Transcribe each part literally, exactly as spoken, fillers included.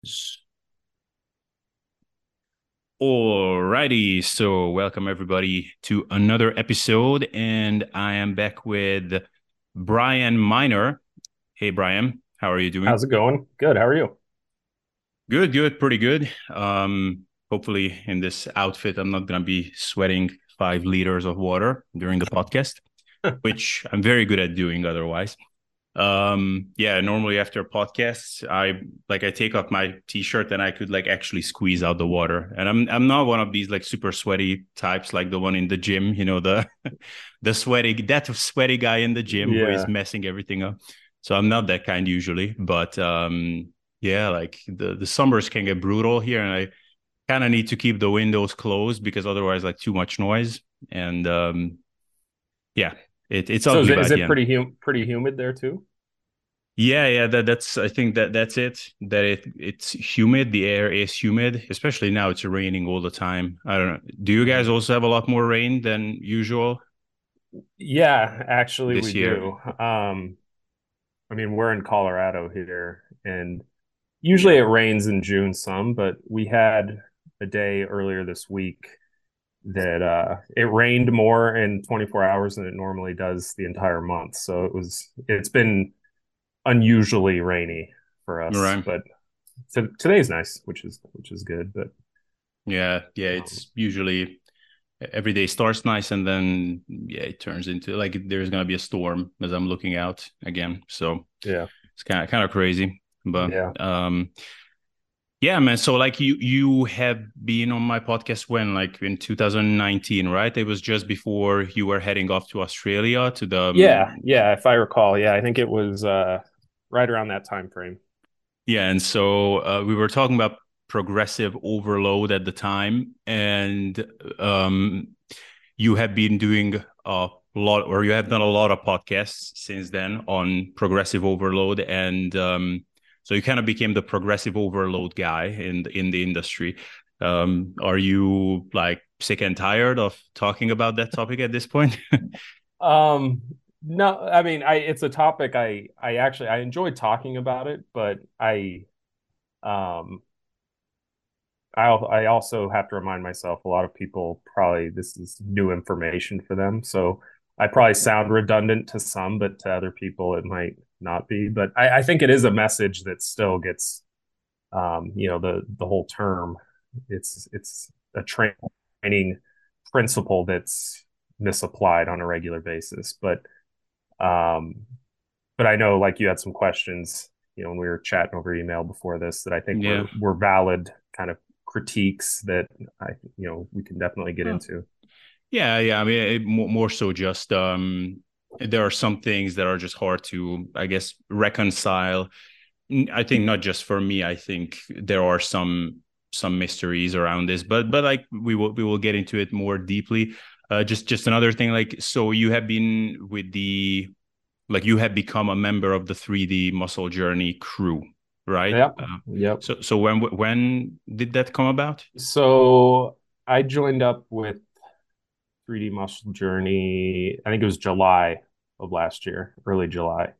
Alrighty, so welcome everybody to another episode, and I am back with Brian Miner. Hey Brian, how are you How's doing? it going? Good. How are you? Good, good, pretty good. Um, hopefully in this outfit, I'm not gonna be sweating five liters of water during the podcast, which I'm very good at doing otherwise. Um, yeah, normally after podcasts, I like I take off my t-shirt and I could like actually squeeze out the water. And I'm I'm not one of these like super sweaty types like the one in the gym, you know, the the sweaty that sweaty guy in the gym who is Yeah. messing everything up. So I'm not that kind usually, but um yeah, like the the summers can get brutal here and I kind of need to keep the windows closed because otherwise like too much noise and um yeah, it, it's So is ugly it, is back it here. pretty hum pretty humid there too? Yeah, yeah, that that's I think that that's it. That it it's humid, the air is humid, especially now it's raining all the time. I don't know. Do you guys Mhm. also have a lot more rain than usual Yeah, actually we this year? do. Um, I mean, we're in Colorado here, and usually Yeah. it rains in June some, but we had a day earlier this week that uh it rained more in twenty-four hours than it normally does the entire month. So it was it's been unusually rainy for us, Right. but t today's nice, which is which is good, but Yeah, yeah, um it's usually every day starts nice and then yeah, it turns into like there's gonna be a storm as I'm looking out again. So yeah. it's kind of kind of crazy. But Yeah. um yeah, man. So like you you have been on my podcast when like in two thousand nineteen, right? It was just before you were heading off to Australia to the Yeah, um, yeah, if I recall. Yeah, I think it was uh right around that time frame. yeah, and so uh, we were talking about progressive overload at the time, and um, you have been doing a lot, or you have done a lot of podcasts since then on progressive overload, and um, so you kind of became the progressive overload guy in the, in the industry. Um, are you like sick and tired of talking about that topic at this point? Um no, I mean, I it's a topic I I actually I enjoy talking about it, but I um I al- I also have to remind myself a lot of people probably this is new information for them. So I probably sound redundant to some, but to other people it might not be. But I, I think it is a message that still gets um, you know, the the whole term. It's it's a training principle that's misapplied on a regular basis. But um, but I know like you had some questions, you know, when we were chatting over email before this that I think Yeah. were were valid kind of critiques that I you know we can definitely get into. Yeah, yeah. I mean, it, more, more so just um, there are some things that are just hard to, I guess, reconcile. N- I think not just for me. I think there are some some mysteries around this, but but like we will we will get into it more deeply. Uh, just just another thing, like so you have been with the like you have become a member of the three D Muscle Journey crew, right? Yep. Uh, Yep. so so when when did that come about? So I joined up with three D Muscle Journey. I think it was July of last year, early July.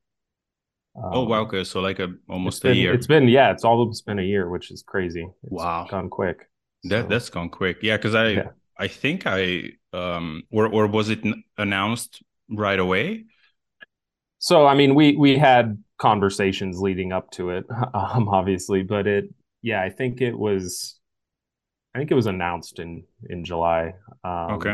Oh wow, Um, okay, so like a it's almost a been it's year. been yeah, it's almost been a year, which is crazy. It's Wow. gone quick. That So that's gone quick. Yeah, because I yeah. I think I um or or was it n- announced right away? So I mean, we we had conversations leading up to it, um, obviously, but it yeah, I think it was I think it was announced in in July. Okay. Um,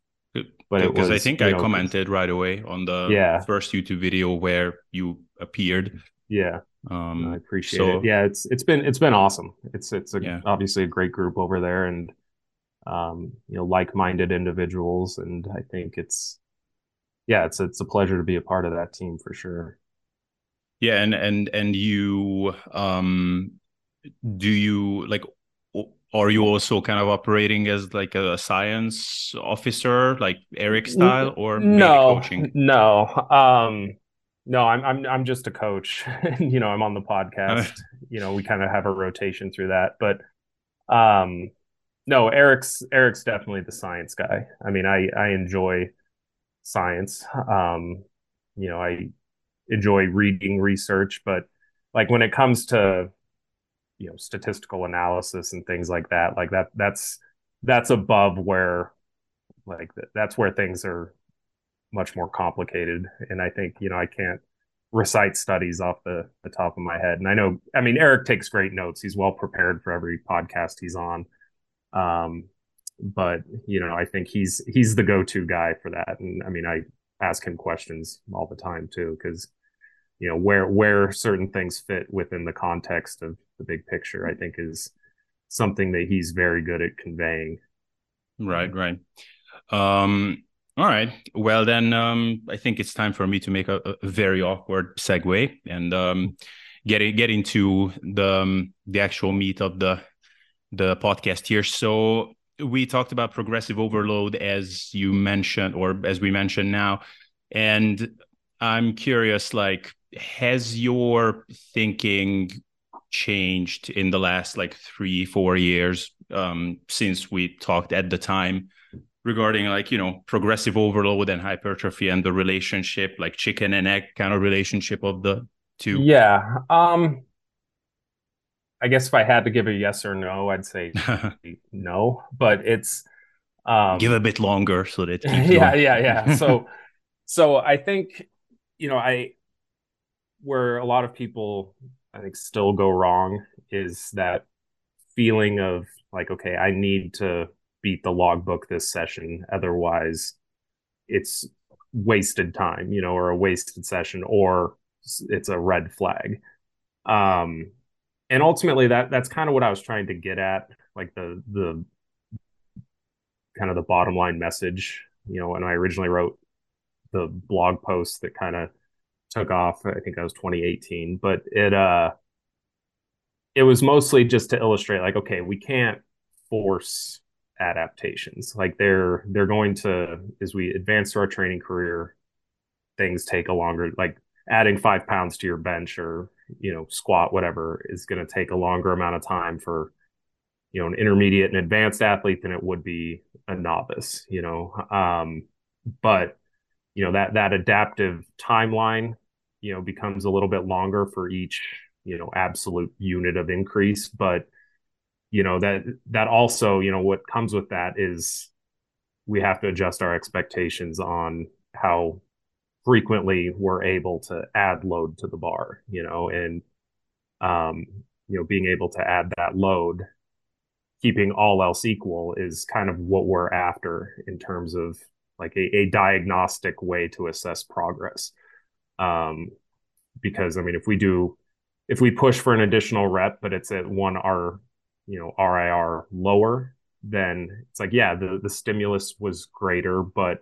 but it Because I was, think you I know, because commented right away on the yeah, first YouTube video where you appeared. yeah, no, I Um appreciate it. so Yeah, it's it's been it's been awesome. It's it's a yeah. obviously a great group over there, and um, you know, like-minded individuals, and I think it's yeah, it's it's a pleasure to be a part of that team for sure. Yeah, and and and you um do you like o- are you also kind of operating as like a science officer like Eric style N- or mainly no, coaching? no, um, no. I'm I'm I'm just a coach. You know, I'm on the Uh, podcast. You know, we kind of have a rotation through that, but um, no, Eric's Eric's definitely the science guy. I mean, I I enjoy science. Um, you know, I enjoy reading research, but like when it comes to you know, statistical analysis and things like that. Like that, that's that's above where like that's where things are much more complicated. And I think, you know, I can't recite studies off the, the top of my head. And I know, I mean, Eric takes great notes. He's well prepared for every podcast he's on. Um, but you know, I think he's he's the go-to guy for that. And I mean, I ask him questions all the time too, because you know, where where certain things fit within the context of the big picture, I think is something that he's very good at conveying. Right, right. Um, all right. Well, then um, I think it's time for me to make a, a very awkward segue and um, get get into the um, the actual meat of the the podcast here. So we talked about progressive overload, as you mentioned, or as we mentioned now, and I'm curious, like, has your thinking changed in the last like three, four years um, since we talked at the time regarding like, you know, progressive overload and hypertrophy and the relationship, like chicken and egg kind of relationship of the two? Yeah. Um, I guess if I had to give a yes or no, I'd say no, but it's Give um a bit longer so that it keeps yeah, going. yeah, yeah. So so I think, you know, I where a lot of people I think still go wrong is that feeling of like, okay, I need to beat the logbook this session, otherwise it's wasted time, you know, or a wasted session, or it's a red flag. Um, and ultimately, that that's kind of what I was trying to get at, like the the kind of the bottom line message. You know, when I originally wrote the blog post that kind of took off, I think that was twenty eighteen, but it uh it was mostly just to illustrate, like, okay, we can't force adaptations. Like they're they're going to, as we advance to our training career, things take a longer, like adding five pounds to your bench or, you know, squat, whatever, is going to take a longer amount of time for, you know, an intermediate and advanced athlete than it would be a novice, you know. Um, but, you know, that, that adaptive timeline, you know, becomes a little bit longer for each, you know, absolute unit of increase. But, you know, that, that also, you know, what comes with that is we have to adjust our expectations on how frequently we're able to add load to the bar, you know, and um, you know, being able to add that load, keeping all else equal, is kind of what we're after in terms of like a, a diagnostic way to assess progress. Um, because I mean, if we do, if we push for an additional rep, but it's at one R, you know, R I R lower, then it's like, yeah, the the stimulus was greater, but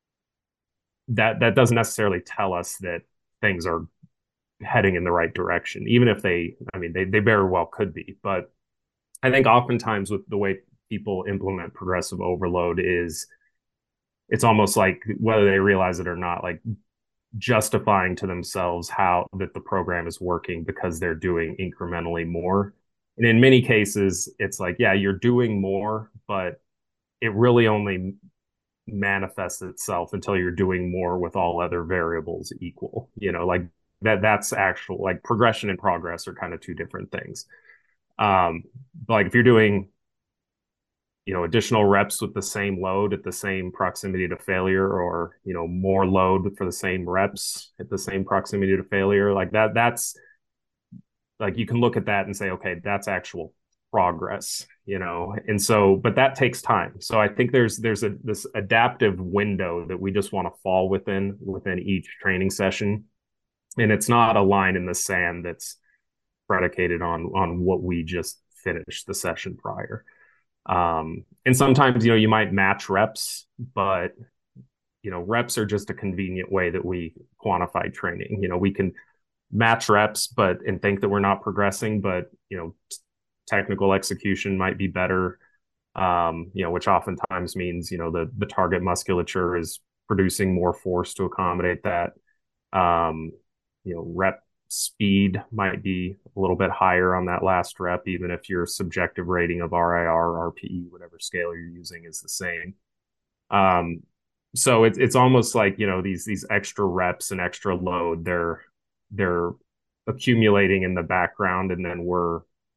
that that doesn't necessarily tell us that things are heading in the right direction, even if they, I mean, they, they very well could be. But I think oftentimes with the way people implement progressive overload is it's almost like, whether they realize it or not, like justifying to themselves how that the program is working because they're doing incrementally more. And in many cases, it's like, yeah, you're doing more, but it really only manifests itself until you're doing more with all other variables equal. You know, like that that's actual, like progression and progress are kind of two different things. Um, like if you're doing, you know, additional reps with the same load at the same proximity to failure, or, you know, more load for the same reps at the same proximity to failure, like that, that's like, you can look at that and say, okay, that's actual progress, you know. And so, but that takes time. So I think there's there's a this adaptive window that we just want to fall within within each training session. And it's not a line in the sand that's predicated on on what we just finished the session prior. Um, and sometimes, you know, you might match reps, but you know, reps are just a convenient way that we quantify training. You know, we can match reps, but and think that we're not progressing, but you know, technical execution might be better. Um, you know, which oftentimes means, you know, the the target musculature is producing more force to accommodate that. Um, you know, rep speed might be a little bit higher on that last rep, even if your subjective rating of R I R, R P E, whatever scale you're using, is the same. Um, so it's it's almost like, you know, these these extra reps and extra load, they're they're accumulating in the background, and then we're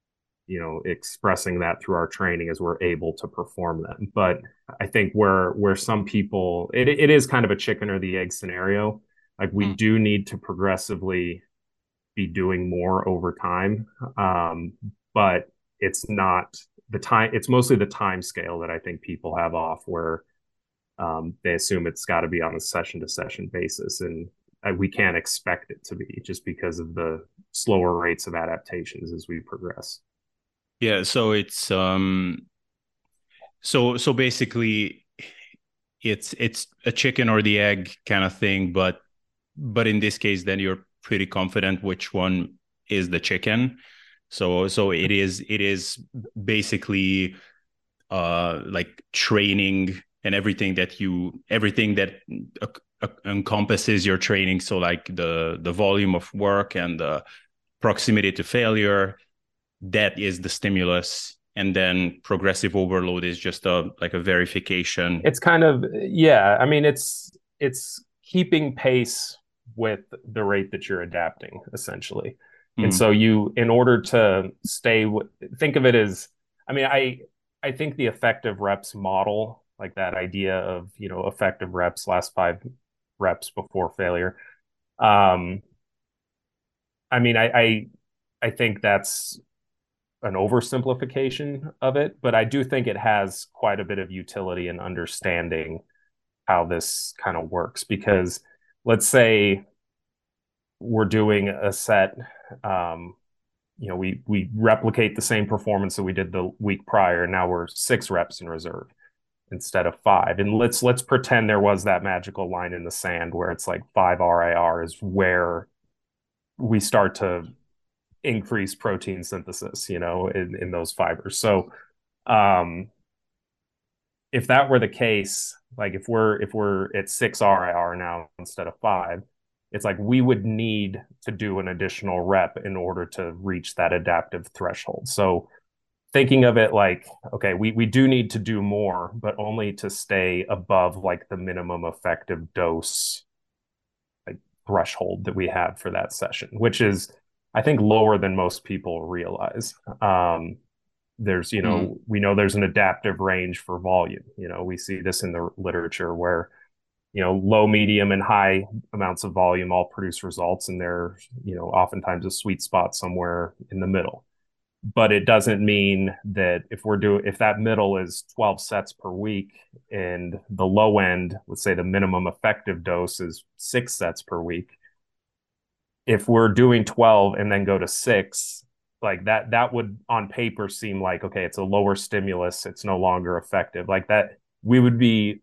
you know, expressing that through our training as we're able to perform them. But I think where where some people it it is kind of a chicken or the egg scenario. Like we Mm. do need to progressively be doing more over time. Um, but it's not the time, it's mostly the time scale that I think people have off where um, they assume it's got to be on a session to session basis. And uh, we can't expect it to be just because of the slower rates of adaptations as we progress. Yeah, so it's um so so basically it's it's a chicken or the egg kind of thing, but but in this case then you're pretty confident which one is the chicken. So so it is it is basically uh like training and everything that you everything that uh, uh, encompasses your training, so like the the volume of work and the proximity to failure, that is the stimulus, and then progressive overload is just a like a verification. It's kind of, yeah, I mean, it's it's keeping pace with the rate that you're adapting, essentially. And Mm, so you, in order to stay, think of it as, I mean, I I think the effective reps model, like that idea of, you know, effective reps, last five reps before failure. Um, I mean, I I, I think that's an oversimplification of it, but I do think it has quite a bit of utility in understanding how this kind of works. Because let's say we're doing a set, um, you know, we we replicate the same performance that we did the week prior. Now we're six reps in reserve instead of five. And let's let's pretend there was that magical line in the sand where it's like five R I R is where we start to increase protein synthesis, you know, in, in those fibers. So um if that were the case, like if we're if we're at six R I R now instead of five, it's like we would need to do an additional rep in order to reach that adaptive threshold. So thinking of it like, okay, we we do need to do more, but only to stay above like the minimum effective dose like threshold that we had for that session, which is I think lower than most people realize. Um, there's, you mm. know, we know there's an adaptive range for volume. You know, we see this in the literature where, you know, low, medium, and high amounts of volume all produce results, and they're, you know, oftentimes a sweet spot somewhere in the middle. But it doesn't mean that if we're doing, if that middle is twelve sets per week and the low end, let's say the minimum effective dose is six sets per week, if we're doing twelve and then go to six, like that that would on paper seem like, okay, it's a lower stimulus, it's no longer effective. Like that we would be,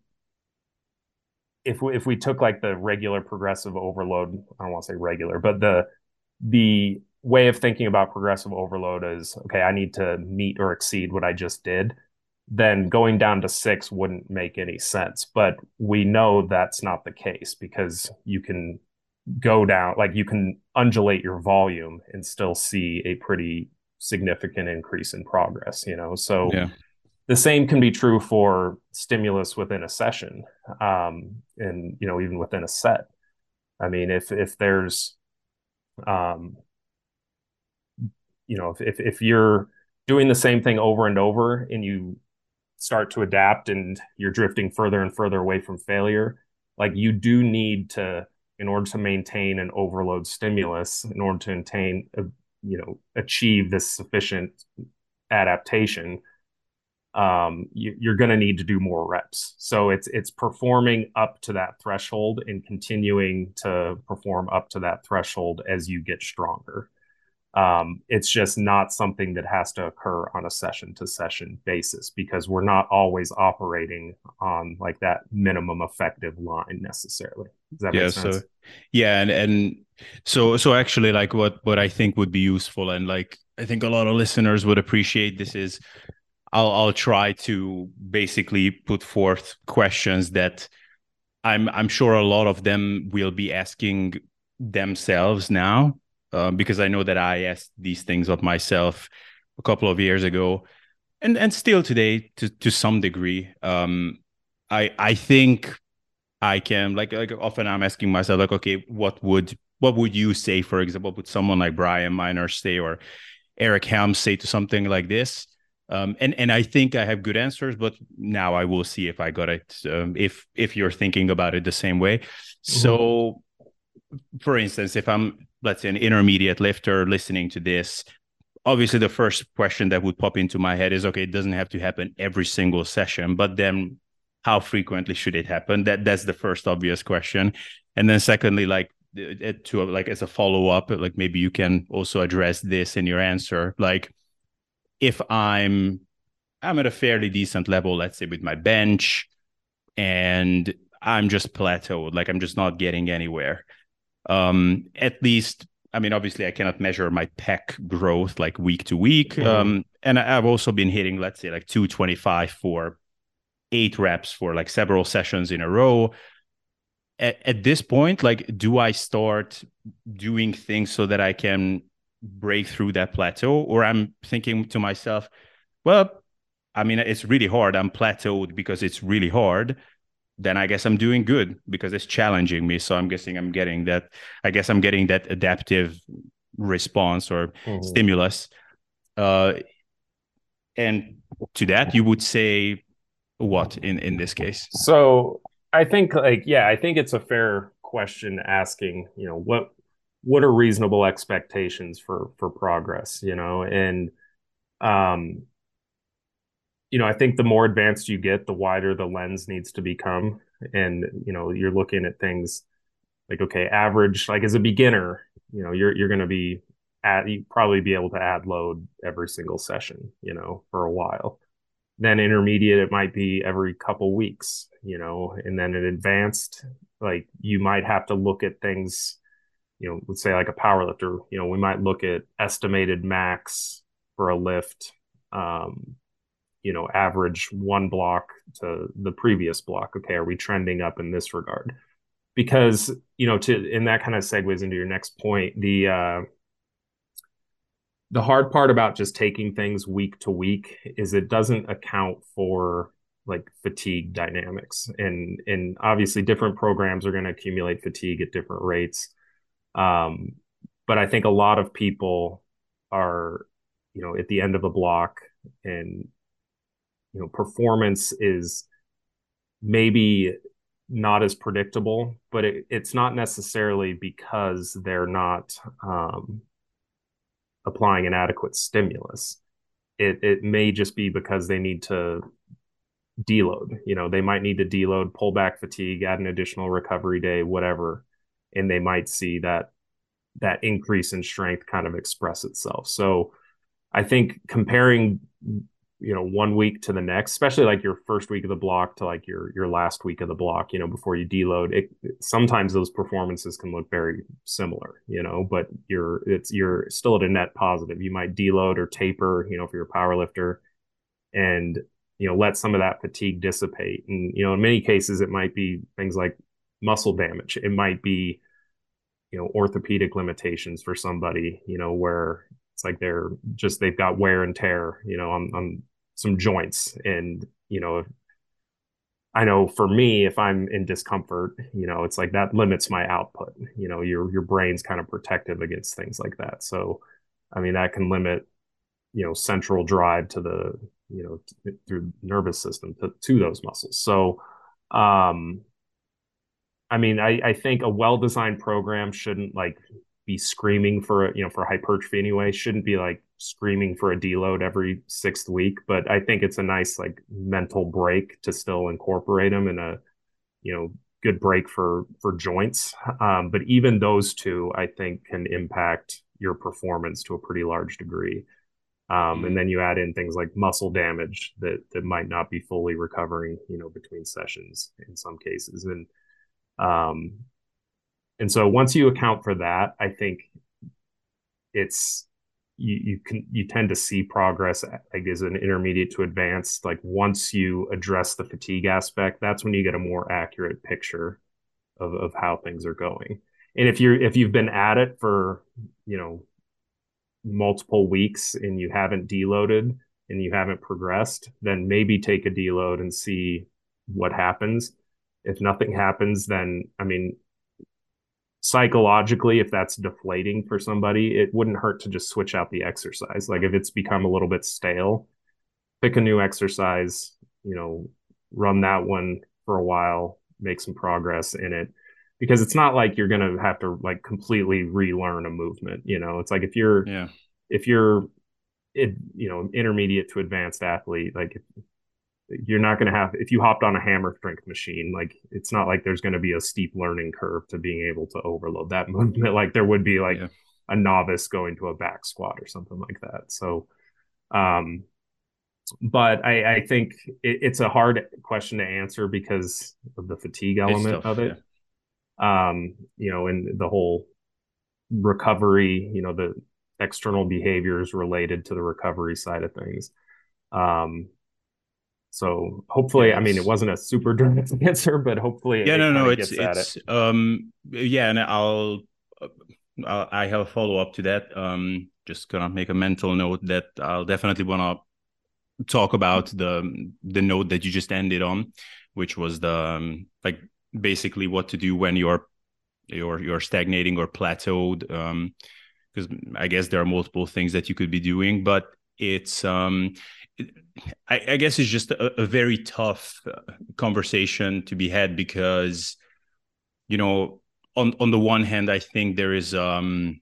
if we if we took like the regular progressive overload, I don't want to say regular, but the the way of thinking about progressive overload is, okay, I need to meet or exceed what I just did, then going down to six wouldn't make any sense. But we know that's not the case because you can go down, like you can undulate your volume and still see a pretty significant increase in progress, you know? So Yeah. the same can be true for stimulus within a session, um, and, you know, even within a set. I mean, if, if there's, um, you know, if, if, if you're doing the same thing over and over and you start to adapt and you're drifting further and further away from failure, like you do need to, in order to maintain an overload stimulus, in order to maintain, a, you know, achieve this sufficient adaptation, um, you, you're going to need to do more reps. So it's it's performing up to that threshold and continuing to perform up to that threshold as you get stronger. Um, it's just not something that has to occur on a session to session basis because we're not always operating on like that minimum effective line necessarily. Does that make Yeah, so sense? yeah, and and so so actually like what what I think would be useful, and like I think a lot of listeners would appreciate this, is I'll I'll try to basically put forth questions that I'm I'm sure a lot of them will be asking themselves now, uh, because I know that I asked these things of myself a couple of years ago, and and still today to to some degree. Um, I I think I can, like like often I'm asking myself like, okay, what would what would you say, for example, would someone like Brian Miner say, or Eric Helms say to something like this? Um, and and I think I have good answers, but now I will see if I got it. Um, if if you're thinking about it the same way. Mm-hmm. So, for instance, if I'm, let's say, an intermediate lifter listening to this, obviously the first question that would pop into my head is, okay, it doesn't have to happen every single session, but then how frequently should it happen? That that's the first obvious question. And then secondly, like to like as a follow up, like maybe you can also address this in your answer. Like if I'm I'm at a fairly decent level, let's say with my bench, and I'm just plateaued, like I'm just not getting anywhere. Um, at least, I mean, obviously, I cannot measure my pec growth like week to week. Mm-hmm. Um, and I've also been hitting, let's say, like two twenty-five for eight reps for like several sessions in a row. At, at this point, like, do I start doing things so that I can break through that plateau? Or I'm thinking to myself, well, I mean, it's really hard. I'm plateaued because it's really hard. Then I guess I'm doing good because it's challenging me. So I'm guessing I'm getting that. I guess I'm getting that adaptive response or Mm-hmm. stimulus. Uh, and to that, you would say what in in this case? So I think like yeah, I think it's a fair question asking, you know, what what are reasonable expectations for for progress, you know, and um, you know, I think the more advanced you get, the wider the lens needs to become, and you know, you're looking at things like okay, average, like as a beginner, you know, you're you're going to be at you probably be able to add load every single session, you know, for a while. Then intermediate, it might be every couple weeks, you know, and then in advanced, like you might have to look at things, you know, let's say like a power lifter, you know, we might look at estimated max for a lift, um, you know, average one block to the previous block. Okay, are we trending up in this regard? Because, you know, to and that kind of segues into your next point. The uh the hard part about just taking things week to week is it doesn't account for like fatigue dynamics, and and obviously different programs are going to accumulate fatigue at different rates, um, but I think a lot of people are, you know, at the end of a block, and you know performance is maybe not as predictable, but it, it's not necessarily because they're not um, applying an adequate stimulus. It it may just be because they need to deload. You know, they might need to deload, pull back fatigue, add an additional recovery day, whatever, and they might see that that increase in strength kind of express itself. So I think comparing, you know, one week to the next, especially like your first week of the block to like your your last week of the block, you know, before you deload, it sometimes those performances can look very similar, you know, but you're it's you're still at a net positive. You might deload or taper, you know, if you're a power lifter, and you know let some of that fatigue dissipate. And you know in many cases it might be things like muscle damage. It might be you know orthopedic limitations for somebody, you know where it's like they're just they've got wear and tear, you know on, on some joints. And you know I know for me, if I'm in discomfort, you know it's like that limits my output. You know your your brain's kind of protective against things like that. So I mean that can limit you know central drive to the you know t- through nervous system to, to those muscles. So um I mean I, I think a well-designed program shouldn't like be screaming for a, you know for hypertrophy anyway, shouldn't be like screaming for a deload every sixth week. But I think it's a nice like mental break to still incorporate them in a you know good break for for joints. Um, but even those two I think can impact your performance to a pretty large degree. Um, and Mm. then you add in things like muscle damage that that might not be fully recovering, you know, between sessions in some cases. And um, and so once you account for that, I think it's you you can you tend to see progress like as an intermediate to advanced. Like once you address the fatigue aspect, that's when you get a more accurate picture of of how things are going. And if you're if you've been at it for you know multiple weeks and you haven't deloaded and you haven't progressed, then maybe take a deload and see what happens. If nothing happens, then I mean, psychologically, if that's deflating for somebody, it wouldn't hurt to just switch out the exercise. Like if it's become a little bit stale, pick a new exercise, you know, run that one for a while, make some progress in it. Because it's not like you're gonna have to like completely relearn a movement. You know, it's like if you're Yeah. if you're it, you know, intermediate to advanced athlete, like you're not going to have, if you hopped on a hammer strength machine, like it's not like there's going to be a steep learning curve to being able to overload that movement like there would be like Yeah. a novice going to a back squat or something like that. So um but i i think it, it's a hard question to answer because of the fatigue It's element of tough. it. Yeah. Um you know, and the whole recovery, you know, the external behaviors related to the recovery side of things. um So Yeah. hopefully, I mean, it It's wasn't a super direct answer, but hopefully Yeah, it no, kind no, of it's gets at it. it's um yeah, and I'll, uh, I'll I have a follow up to that. Um, just gonna make a mental note that I'll definitely wanna talk about the the note that you just ended on, which was the um, like basically what to do when you're you're you're stagnating or plateaued. Um, because I guess there are multiple things that you could be doing, but it's um I, I guess it's just a, a very tough uh, conversation to be had because you know on on the one hand I think there is um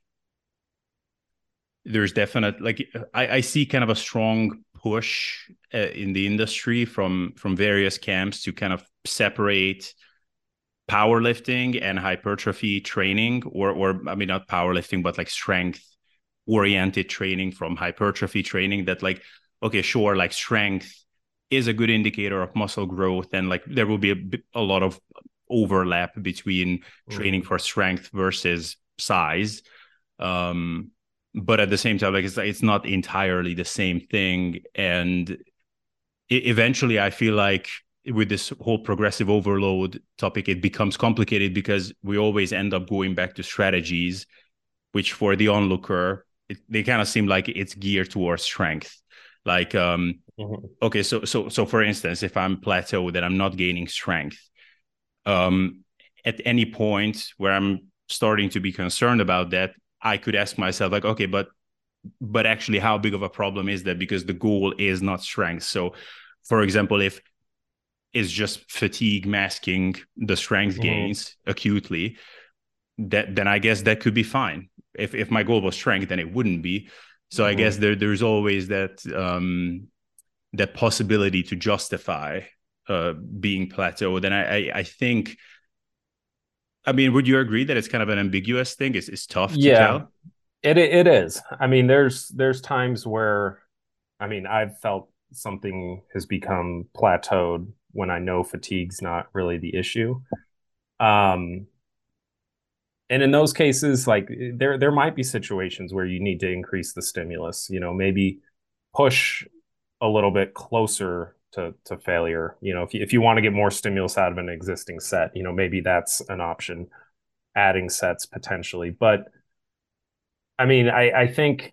there's definite like I, I see kind of a strong push uh, in the industry from from various camps to kind of separate powerlifting and hypertrophy training or or I mean not powerlifting but like strength oriented training from hypertrophy training that like okay sure like strength is a good indicator of muscle growth and like there will be a, a lot of overlap between training Mm-hmm. for strength versus size um but at the same time like it's it's not entirely the same thing and it, eventually I feel like with this whole progressive overload topic it becomes complicated because we always end up going back to strategies which for the onlooker it, they kind of seem like it's geared towards strength like um Mm-hmm. okay so so so for instance if I'm plateaued and I'm not gaining strength um at any point where I'm starting to be concerned about that I could ask myself like okay but but actually how big of a problem is that because the goal is not strength so for example if it's just fatigue masking the strength Mm-hmm. gains acutely that then I guess that could be fine. If if my goal was strength, then it wouldn't be. So I guess Mm-hmm. there there's always that um, that possibility to justify uh, being plateaued. And I, I I think I mean, would you agree that it's kind of an ambiguous thing? It's it's tough to Yeah, tell. it it is. I mean, there's there's times where, I mean, I've felt something has become plateaued when I know fatigue's not really the issue. Um, and in those cases, like there there might be situations where you need to increase the stimulus. You know, maybe push a little bit closer to to failure. You know, if you, if you want to get more stimulus out of an existing set, you know, maybe that's an option. Adding sets potentially, but I mean, I I think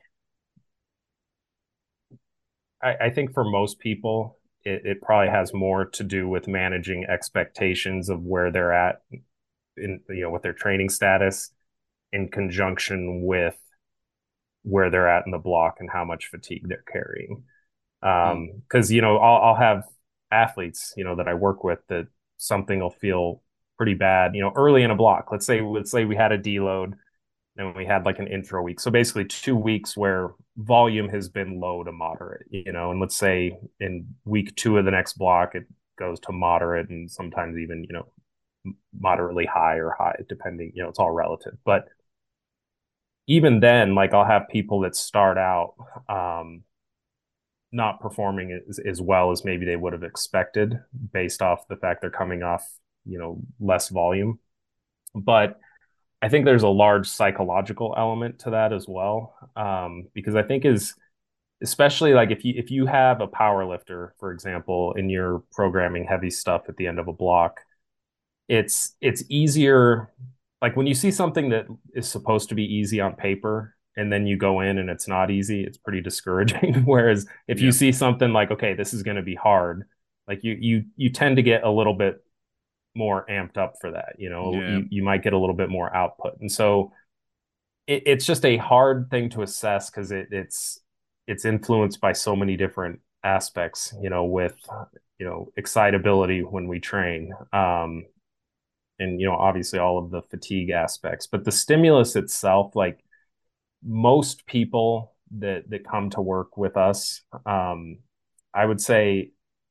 I, I think for most people, it, it probably has more to do with managing expectations of where they're at in you know with their training status in conjunction with where they're at in the block and how much fatigue they're carrying. Hmm. Um, because you know I'll, I'll have athletes you know that I work with that something will feel pretty bad you know early in a block. Let's say let's say we had a deload and we had like an intro week. So basically two weeks where volume has been low to moderate, you know, and let's say in week two of the next block it goes to moderate and sometimes even you know moderately high or high depending you know it's all relative. But even then like I'll have people that start out um not performing as, as well as maybe they would have expected based off the fact they're coming off you know less volume. But I think there's a large psychological element to that as well, um, because I think is especially like if you if you have a power lifter, for example, and you're programming heavy stuff at the end of a block, it's it's easier. Like when you see something that is supposed to be easy on paper, and then you go in and it's not easy, it's pretty discouraging. Whereas if you Yeah. see something like, okay, this is going to be hard, like you you you tend to get a little bit more amped up for that. You know, Yeah. you, you might get a little bit more output. And so it, it's just a hard thing to assess because it, it's it's influenced by so many different aspects, you know, with you know excitability when we train. Um, and you know, obviously all of the fatigue aspects, but the stimulus itself, like most people that that come to work with us, um, I would say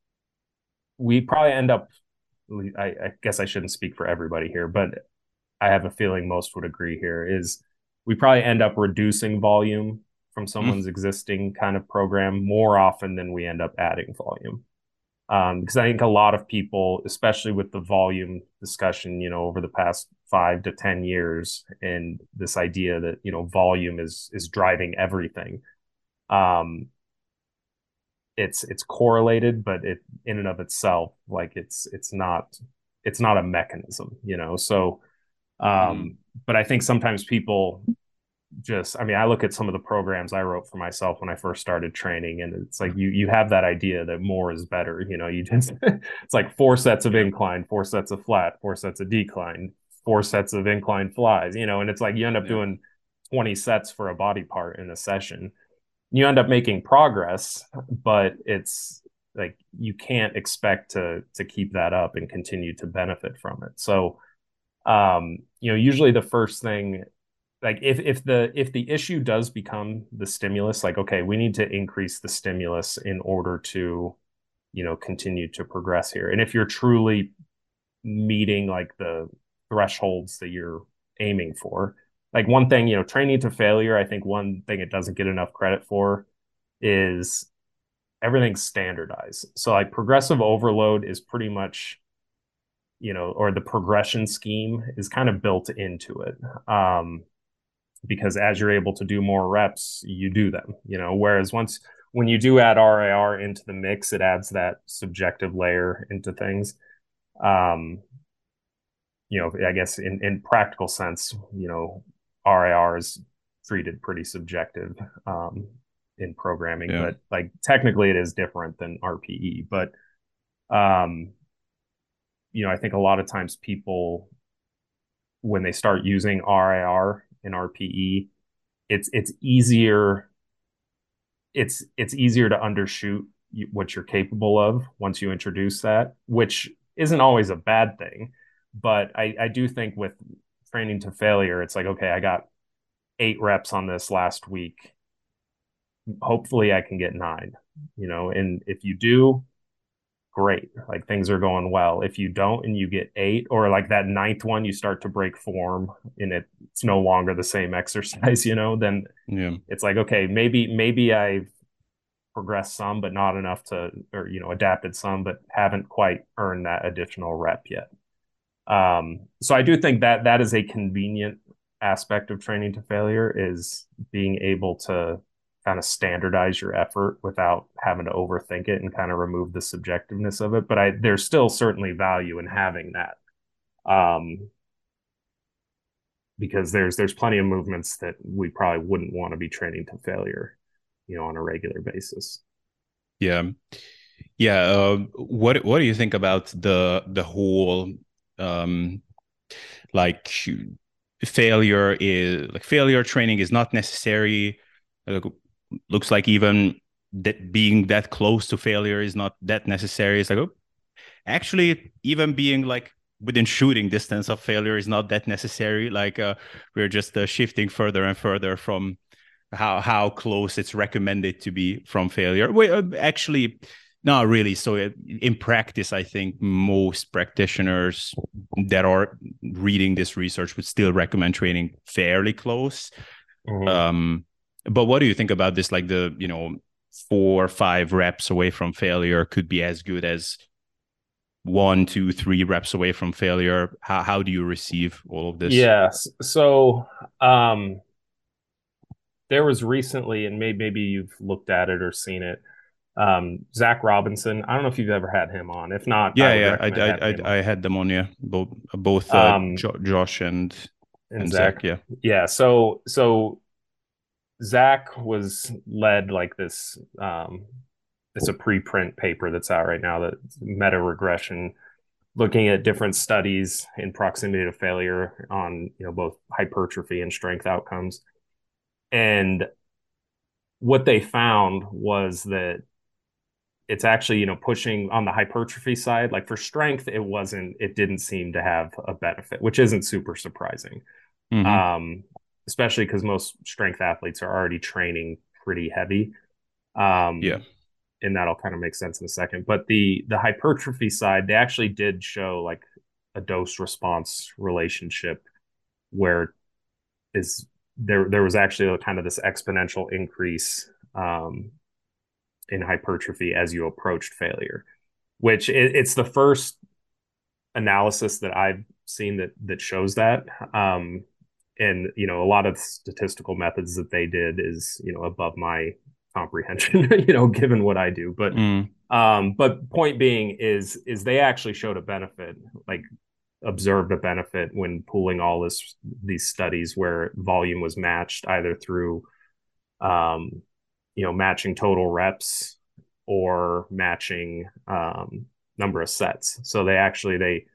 we probably end up I, I guess I shouldn't speak for everybody here, but I have a feeling most would agree here is we probably end up reducing volume from Mm. someone's existing kind of program more often than we end up adding volume. Um, because I think a lot of people, especially with the volume discussion, you know, over the past five to ten years, and this idea that you know volume is is driving everything. Um, it's it's correlated, but it in and of itself, like it's it's not it's not a mechanism, you know. So, Mm. um, but I think sometimes people just, I mean, I look at some of the programs I wrote for myself when I first started training, and it's like you you have that idea that more is better. You know, you just it's like four sets of Yeah. incline, four sets of flat, four sets of decline, four sets of incline flies. You know, and it's like you end up Yeah. doing twenty sets for a body part in a session. You end up making progress, but it's like you can't expect to to keep that up and continue to benefit from it. So, um, you know, usually the first thing, like if if the if the issue does become the stimulus, like okay, we need to increase the stimulus in order to, you know, continue to progress here. And if you're truly meeting like the thresholds that you're aiming for, like one thing, you know, training to failure, I think one thing it doesn't get enough credit for is everything's standardized. So like progressive overload is pretty much, you know, or the progression scheme is kind of built into it. Um, because as you're able to do more reps, you do them, you know, whereas once when you do add R I R into the mix, it adds that subjective layer into things. Um, you know, I guess in, in practical sense, you know, R I R is treated pretty subjective um, in programming, Yeah. but like technically it is different than R P E. But um, you know, I think a lot of times people when they start using R I R and R P E, it's it's easier it's it's easier to undershoot what you're capable of once you introduce that, which isn't always a bad thing. But I, I do think with training to failure, it's like, okay, I got eight reps on this last week. Hopefully I can get nine, you know, and if you do, great. Like things are going well. If you don't and you get eight, or like that ninth one, you start to break form and it, it's no longer the same exercise, you know, then Yeah. it's like, okay, maybe, maybe I've progressed some, but not enough to, or, you know, adapted some, but haven't quite earned that additional rep yet. Um, so I do think that that is a convenient aspect of training to failure is being able to kind of standardize your effort without having to overthink it and kind of remove the subjectiveness of it. But I, there's still certainly value in having that. Um, because there's there's plenty of movements that we probably wouldn't want to be training to failure, you know, on a regular basis. Yeah. Yeah. Uh, what What do you think about the the whole um like failure is like failure training is not necessary. Uh, looks like even that being that close to failure is not that necessary. It's like, oh, actually, even being like within shooting distance of failure is not that necessary. Like uh, we're just uh, shifting further and further from how how close it's recommended to be from failure. Wait, uh, actually, not really. So it, in practice, I think most practitioners that are reading this research would still recommend training fairly close. Mm-hmm. Um, but what do you think about this? Like the you know four or five reps away from failure could be as good as one, two, three reps away from failure. How how do you receive all of this? Yes. So um, there was recently, and maybe maybe you've looked at it or seen it. Um, Zach Robinson. I don't know if you've ever had him on. If not, I Yeah, would yeah, I, recommend having I, him I, on. I had them on. Yeah, both, both uh, Um, jo- Josh and and and Zach, Zach. Yeah, yeah. So so Zach was led like this. Um, it's a preprint paper that's out right now. That meta regression. looking at different studies in proximity to failure on, you know, both hypertrophy and strength outcomes. And what they found was that it's actually, you know, pushing on the hypertrophy side. Like for strength, it wasn't, it didn't seem to have a benefit, which isn't super surprising. Mm-hmm. Um, especially because most strength athletes are already training pretty heavy. Um, Yeah. and that'll kind of make sense in a second. But the the hypertrophy side, they actually did show like a dose response relationship where is there there was actually a, kind of this exponential increase um, in hypertrophy as you approached failure, which it, it's the first analysis that I've seen that that shows that. Um, and you know, a lot of statistical methods that they did is you know above my comprehension, you know, given what I do. But Mm. um, but point being is is they actually showed a benefit, like observed a benefit when pooling all this these studies where volume was matched either through um, you know matching total reps or matching um, number of sets. So they actually they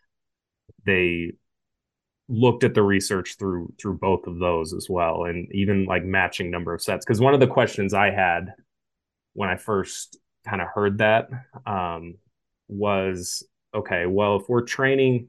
they looked at the research through through both of those as well, and even like matching number of sets. Because one of the questions I had when I first kind of heard that um, was, okay, well, if we're training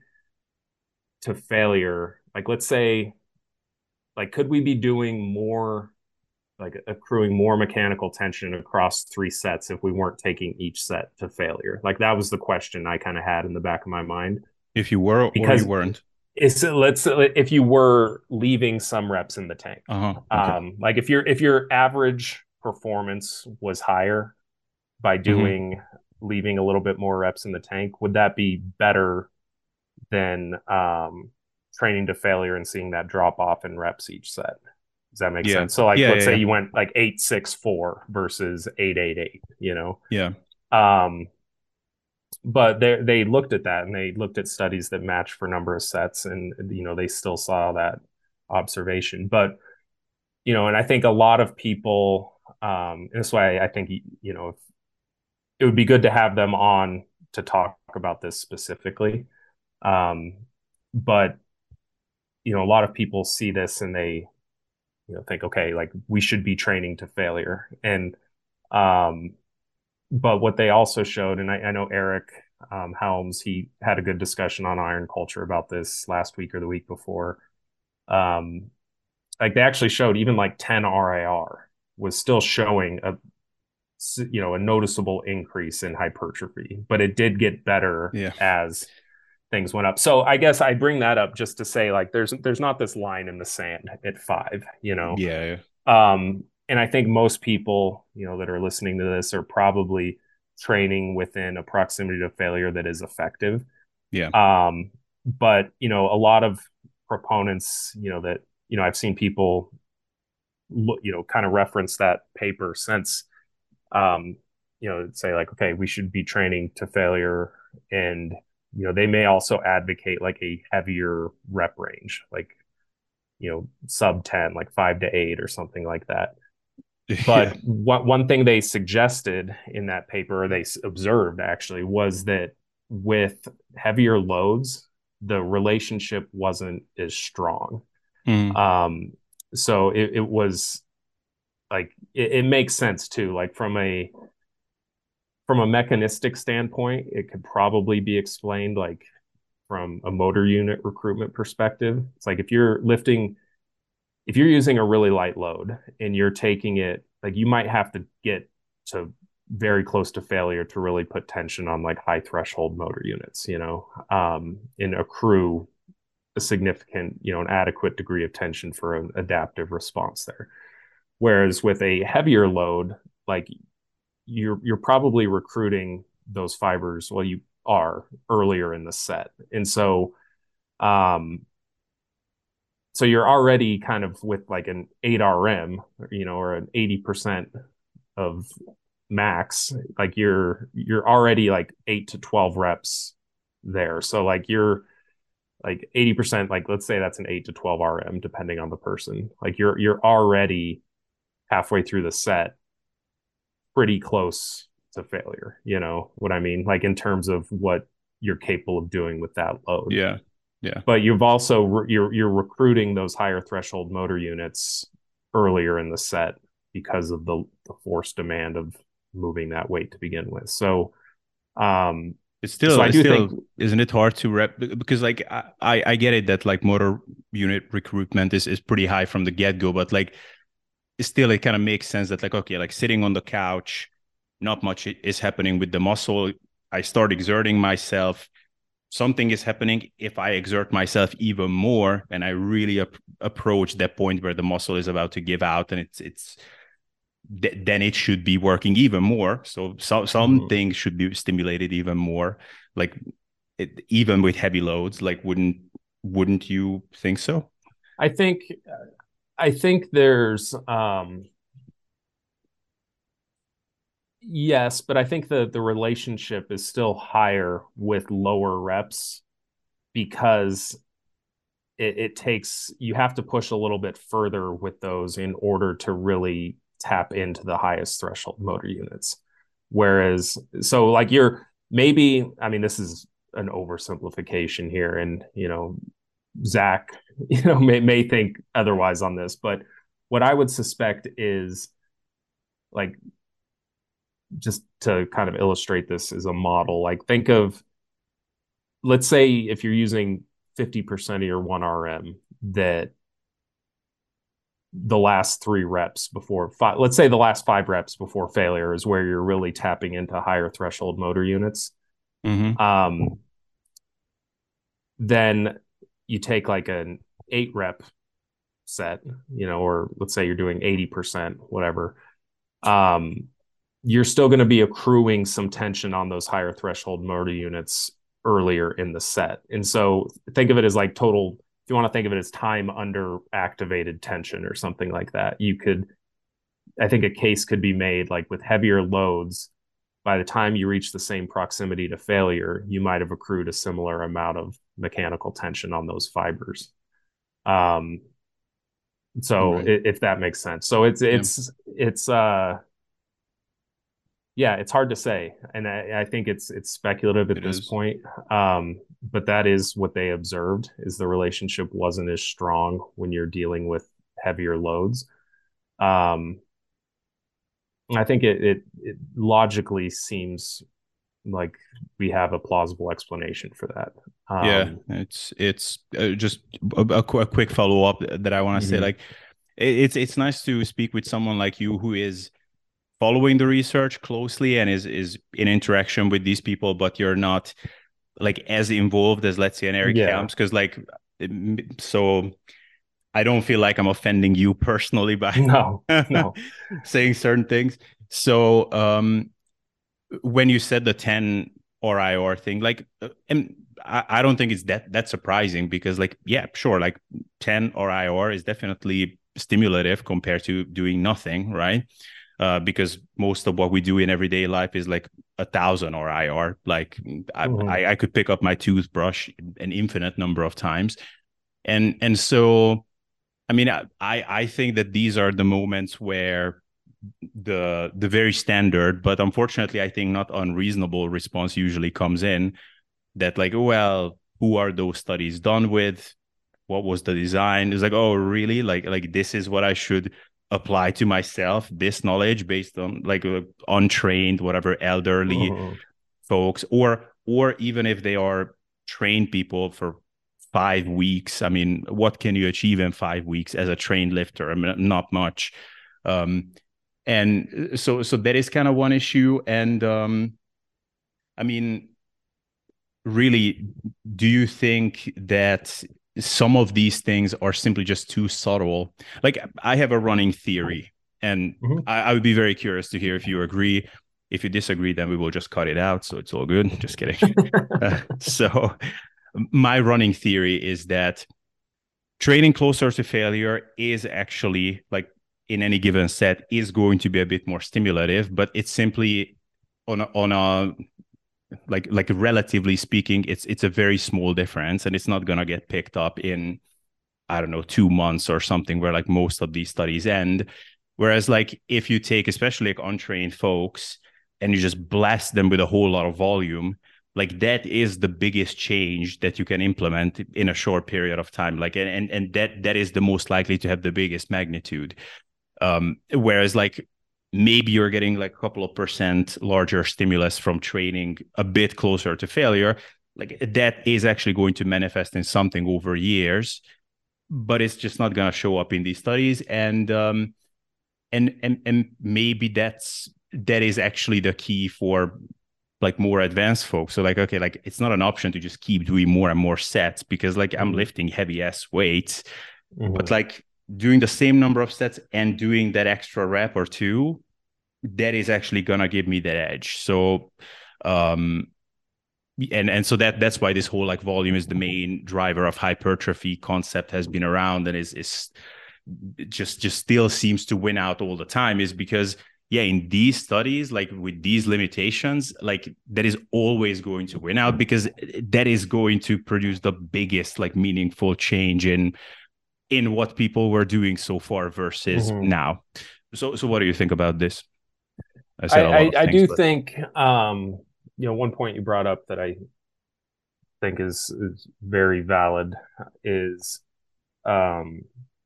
to failure, like let's say, like could we be doing more, like accruing more mechanical tension across three sets if we weren't taking each set to failure? Like that was the question I kind of had in the back of my mind. If you were or you Because weren't. it's let's if you were leaving some reps in the tank, Uh-huh. Okay. um, like if your if your average performance was higher by Mm-hmm. doing leaving a little bit more reps in the tank, would that be better than um, training to failure and seeing that drop off in reps each set? Does that make Yeah. sense? So like Yeah, let's yeah, say yeah. you went like eight six four versus eight eight eight, you know. Yeah. Um, but they they looked at that and they looked at studies that match for number of sets, and you know they still saw that observation. But you know, and I think a lot of people, um, and that's why I think you know it would be good to have them on to talk about this specifically. Um, but you know, a lot of people see this and they you know think, okay, like we should be training to failure, and um, but what they also showed, and I, I know Eric um, Helms, he had a good discussion on Iron Culture about this last week or the week before. Um, like they actually showed even like ten R A R was still showing a you know a noticeable increase in hypertrophy, but it did get better Yeah. as things went up. So I guess I bring that up just to say like there's there's not this line in the sand at five, you know. Yeah. Um, and I think most people, you know, that are listening to this are probably training within a proximity to failure that is effective. Yeah. Um, but you know, a lot of proponents, you know, that you know, I've seen people, look, you know, kind of reference that paper since, um, you know, say like, okay, we should be training to failure, and you know, they may also advocate like a heavier rep range, like you know, sub ten, like five to eight or something like that. Yeah. But one one thing they suggested in that paper, or they observed actually, was that with heavier loads, the relationship wasn't as strong. Mm. Um, so it, it was like it, it makes sense too. Like from a from a mechanistic standpoint, it could probably be explained like from a motor unit recruitment perspective. It's like if you're lifting, if you're using a really light load and you're taking it, like you might have to get to very close to failure to really put tension on like high threshold motor units, you know, um, and accrue a significant, you know, an adequate degree of tension for an adaptive response there. Whereas with a heavier load, like you're you're probably recruiting those fibers, well, you are earlier in the set. And so um so you're already kind of with like an eight R M, you know, or an eighty percent of max, like you're you're already like eight to twelve reps there. So like you're like eighty percent, like let's say that's an eight to twelve R M depending on the person. Like you're you're already halfway through the set pretty close to failure, you know what I mean? Like in terms of what you're capable of doing with that load. Yeah. Yeah. But you've also you're you're recruiting those higher threshold motor units earlier in the set because of the, the force demand of moving that weight to begin with. So um It's so still, I it's do think still, isn't it hard to rep? Because like I, I I get it that like motor unit recruitment is is pretty high from the get go, but like still it kind of makes sense that like okay, like sitting on the couch, not much is happening with the muscle. I start exerting myself. Something is happening. If I exert myself even more, and I really ap- approach that point where the muscle is about to give out, and it's it's th- then it should be working even more. So, so some mm-hmm. things should be stimulated even more, like it, even with heavy loads. Like, wouldn't wouldn't you think so? I think I think there's um yes, but I think the the relationship is still higher with lower reps because it, it takes you have to push a little bit further with those in order to really tap into the highest threshold motor units. Whereas, so like you're maybe, I mean, this is an oversimplification here, and you know, Zach, you know, may may think otherwise on this, but what I would suspect is like just to kind of illustrate this as a model, like think of let's say if you're using fifty percent of your one R M, that the last three reps before five, let's say the last five reps before failure is where you're really tapping into higher threshold motor units. Mm-hmm. Um, then you take like an eight rep set, you know, or let's say you're doing eighty percent, whatever. Um, you're still going to be accruing some tension on those higher threshold motor units earlier in the set. And so think of it as like total, if you want to think of it as time under activated tension or something like that, you could, I think a case could be made like with heavier loads, by the time you reach the same proximity to failure, you might have accrued a similar amount of mechanical tension on those fibers. Um, so Right. if that makes sense. So it's, Yeah. it's, it's, uh, yeah, it's hard to say, and I, I think it's it's speculative at It this is. point. Um, but that is what they observed: is the relationship wasn't as strong when you're dealing with heavier loads. Um, I think it, it it logically seems like we have a plausible explanation for that. Yeah, Um, it's it's uh, just a, a, qu- a quick follow up that I want to say. mhm. Like, it, it's it's nice to speak with someone like you who is following the research closely and is is in interaction with these people, but you're not like as involved as let's say an Eric Yeah, Helms, because like so I don't feel like I'm offending you personally by no, no, saying certain things. So um when you said the ten or I R thing, like, uh, and I, I don't think it's that that surprising because, like, yeah, sure, like ten or I R is definitely stimulative compared to doing nothing, right? Uh, because most of what we do in everyday life is like a thousand or I R. Like, I, mhm. I, I could pick up my toothbrush an infinite number of times, and and so, I mean, I I think that these are the moments where the the very standard, but unfortunately I think not unreasonable response usually comes in, that like, well, who are those studies done with, what was the design? It's like, oh really, like like this is what I should apply to myself, this knowledge based on like uh, untrained whatever elderly Mhm. folks, or or even if they are trained people for five weeks. I mean, what can you achieve in five weeks as a trained lifter? I mean, not much. um and so so that is kind of one issue. And um I mean, really, do you think that some of these things are simply just too subtle? Like, I have a running theory, and Mhm. I, I would be very curious to hear if you agree. If you disagree, then we will just cut it out, so it's all good. Just kidding. Uh, so my running theory is that training closer to failure is actually, like, in any given set is going to be a bit more stimulative, but it's simply on a, on a like like relatively speaking, it's it's a very small difference, and it's not gonna get picked up in, I don't know, two months or something, where like most of these studies end. Whereas like if you take especially like untrained folks and you just blast them with a whole lot of volume, like that is the biggest change that you can implement in a short period of time. Like, and and that that is the most likely to have the biggest magnitude. Um, whereas like maybe you're getting like a couple of percent larger stimulus from training a bit closer to failure. Like that is actually going to manifest in something over years, but it's just not going to show up in these studies. And um, and and and maybe that's that is actually the key for like more advanced folks. So like, okay, like it's not an option to just keep doing more and more sets because like I'm Mm-hmm. lifting heavy ass weights, Mm-hmm. but like doing the same number of sets and doing that extra rep or two, that is actually gonna give me that edge. So um and and so that that's why this whole like volume is the main driver of hypertrophy concept has been around and is is just just still seems to win out all the time, is because yeah, in these studies, like with these limitations, like that is always going to win out because that is going to produce the biggest like meaningful change in in what people were doing so far versus Mm-hmm. now. So so what do you think about this? I I, said a lot I, of I things, do but think, um, you know, one point you brought up that I think is, is very valid is um,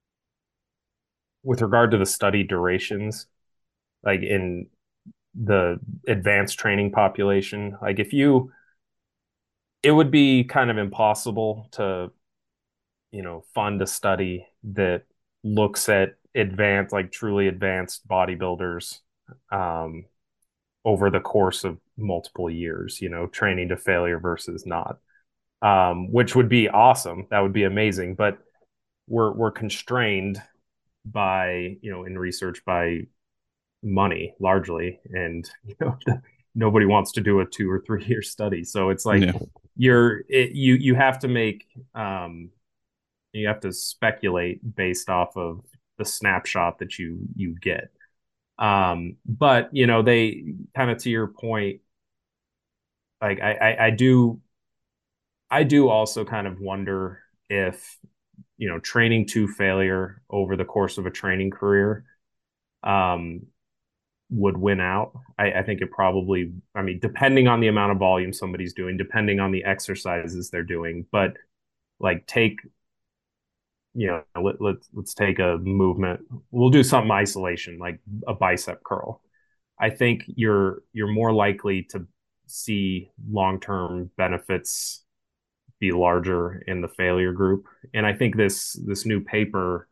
with regard to the study durations, like in the advanced training population. Like if you, it would be kind of impossible to, you know, fund a study that looks at advanced, like truly advanced bodybuilders um, over the course of multiple years, you know, training to failure versus not, um, which would be awesome. That would be amazing. But we're we're constrained by, you know, in research by money largely, and you know, nobody wants to do a two or three year study. So it's like yeah, you're it, you you have to make um, you have to speculate based off of the snapshot that you you get. Um, but you know, they kind of to your point, like I, I I do I do also kind of wonder if, you know, training to failure over the course of a training career um, would win out. I, I think it probably, I mean, depending on the amount of volume somebody's doing, depending on the exercises they're doing, but like take, you know, let, let's let's take a movement. We'll do something isolation, like a bicep curl. I think you're you're more likely to see long-term benefits be larger in the failure group. And I think this this new paper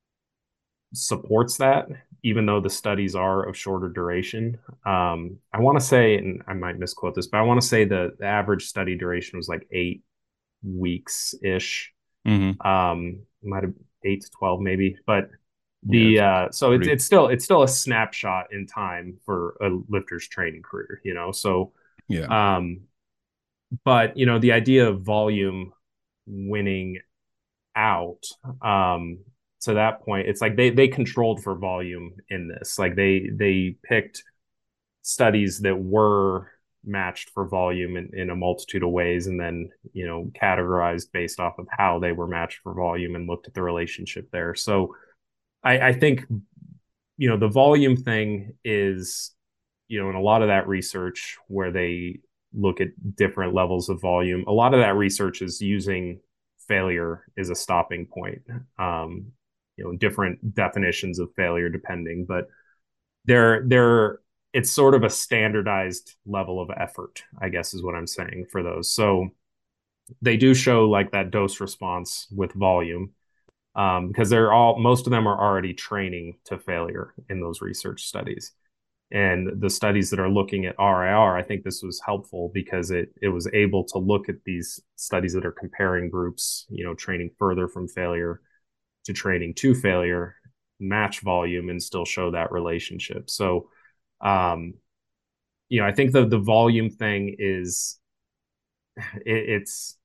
supports that, even though the studies are of shorter duration. Um, I want to say, and I might misquote this, but I want to say the, the average study duration was like eight weeks ish. mm-hmm. Um, might have eight to twelve maybe, but Yeah, the it's uh, so it's pretty, it's still it's still a snapshot in time for a lifter's training career, you know. So, yeah, um, but you know, the idea of volume winning out, um, to that point, it's like they they controlled for volume in this. Like they they picked studies that were matched for volume in, in a multitude of ways, and then, you know, categorized based off of how they were matched for volume and looked at the relationship there. So I, I think, you know, the volume thing is, you know, in a lot of that research where they look at different levels of volume, a lot of that research is using failure as a stopping point. Um, you know, different definitions of failure depending, but they're they're it's sort of a standardized level of effort, I guess is what I'm saying for those. So they do show like that dose response with volume, um, because they're all most of them are already training to failure in those research studies. And the studies that are looking at R I R, I R, I think this was helpful because it it was able to look at these studies that are comparing groups, you know, training further from failure to training to failure, match volume, and still show that relationship. So, um, you know, I think the the volume thing is it, it's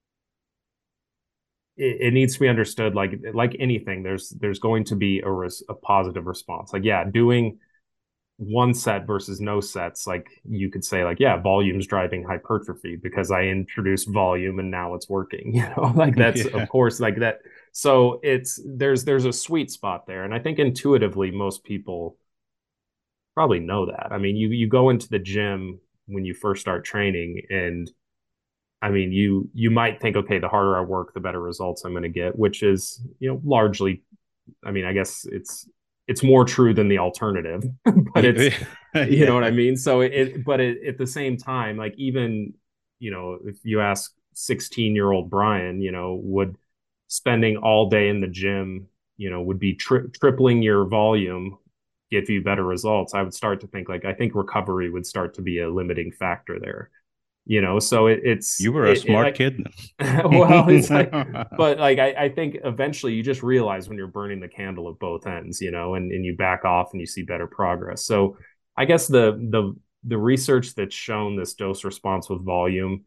it, it needs to be understood like like anything. There's there's going to be a res, a positive response. Like yeah, doing one set versus no sets, like you could say like yeah, volume's driving hypertrophy because I introduced volume and now it's working, you know. Like that's of yeah, course like that. So it's there's there's a sweet spot there, and I think intuitively most people probably know that. I mean, you you go into the gym when you first start training. And I mean, you you might think, okay, the harder I work, the better results I'm going to get, which is, you know, largely, I mean, I guess it's it's more true than the alternative, but it's, you know what I Yeah. mean? So it, but it, at the same time, like even, you know, if you ask sixteen year old Brian, you know, would spending all day in the gym, you know, would be tri- tripling your volume give you better results? I would start to think like, I think recovery would start to be a limiting factor there, you know? So it, it's, You were a it, it smart like, kid. well, it's like, but like I, I think eventually you just realize when you're burning the candle at both ends, you know, and, and you back off and you see better progress. So I guess the the the research that's shown this dose response with volume,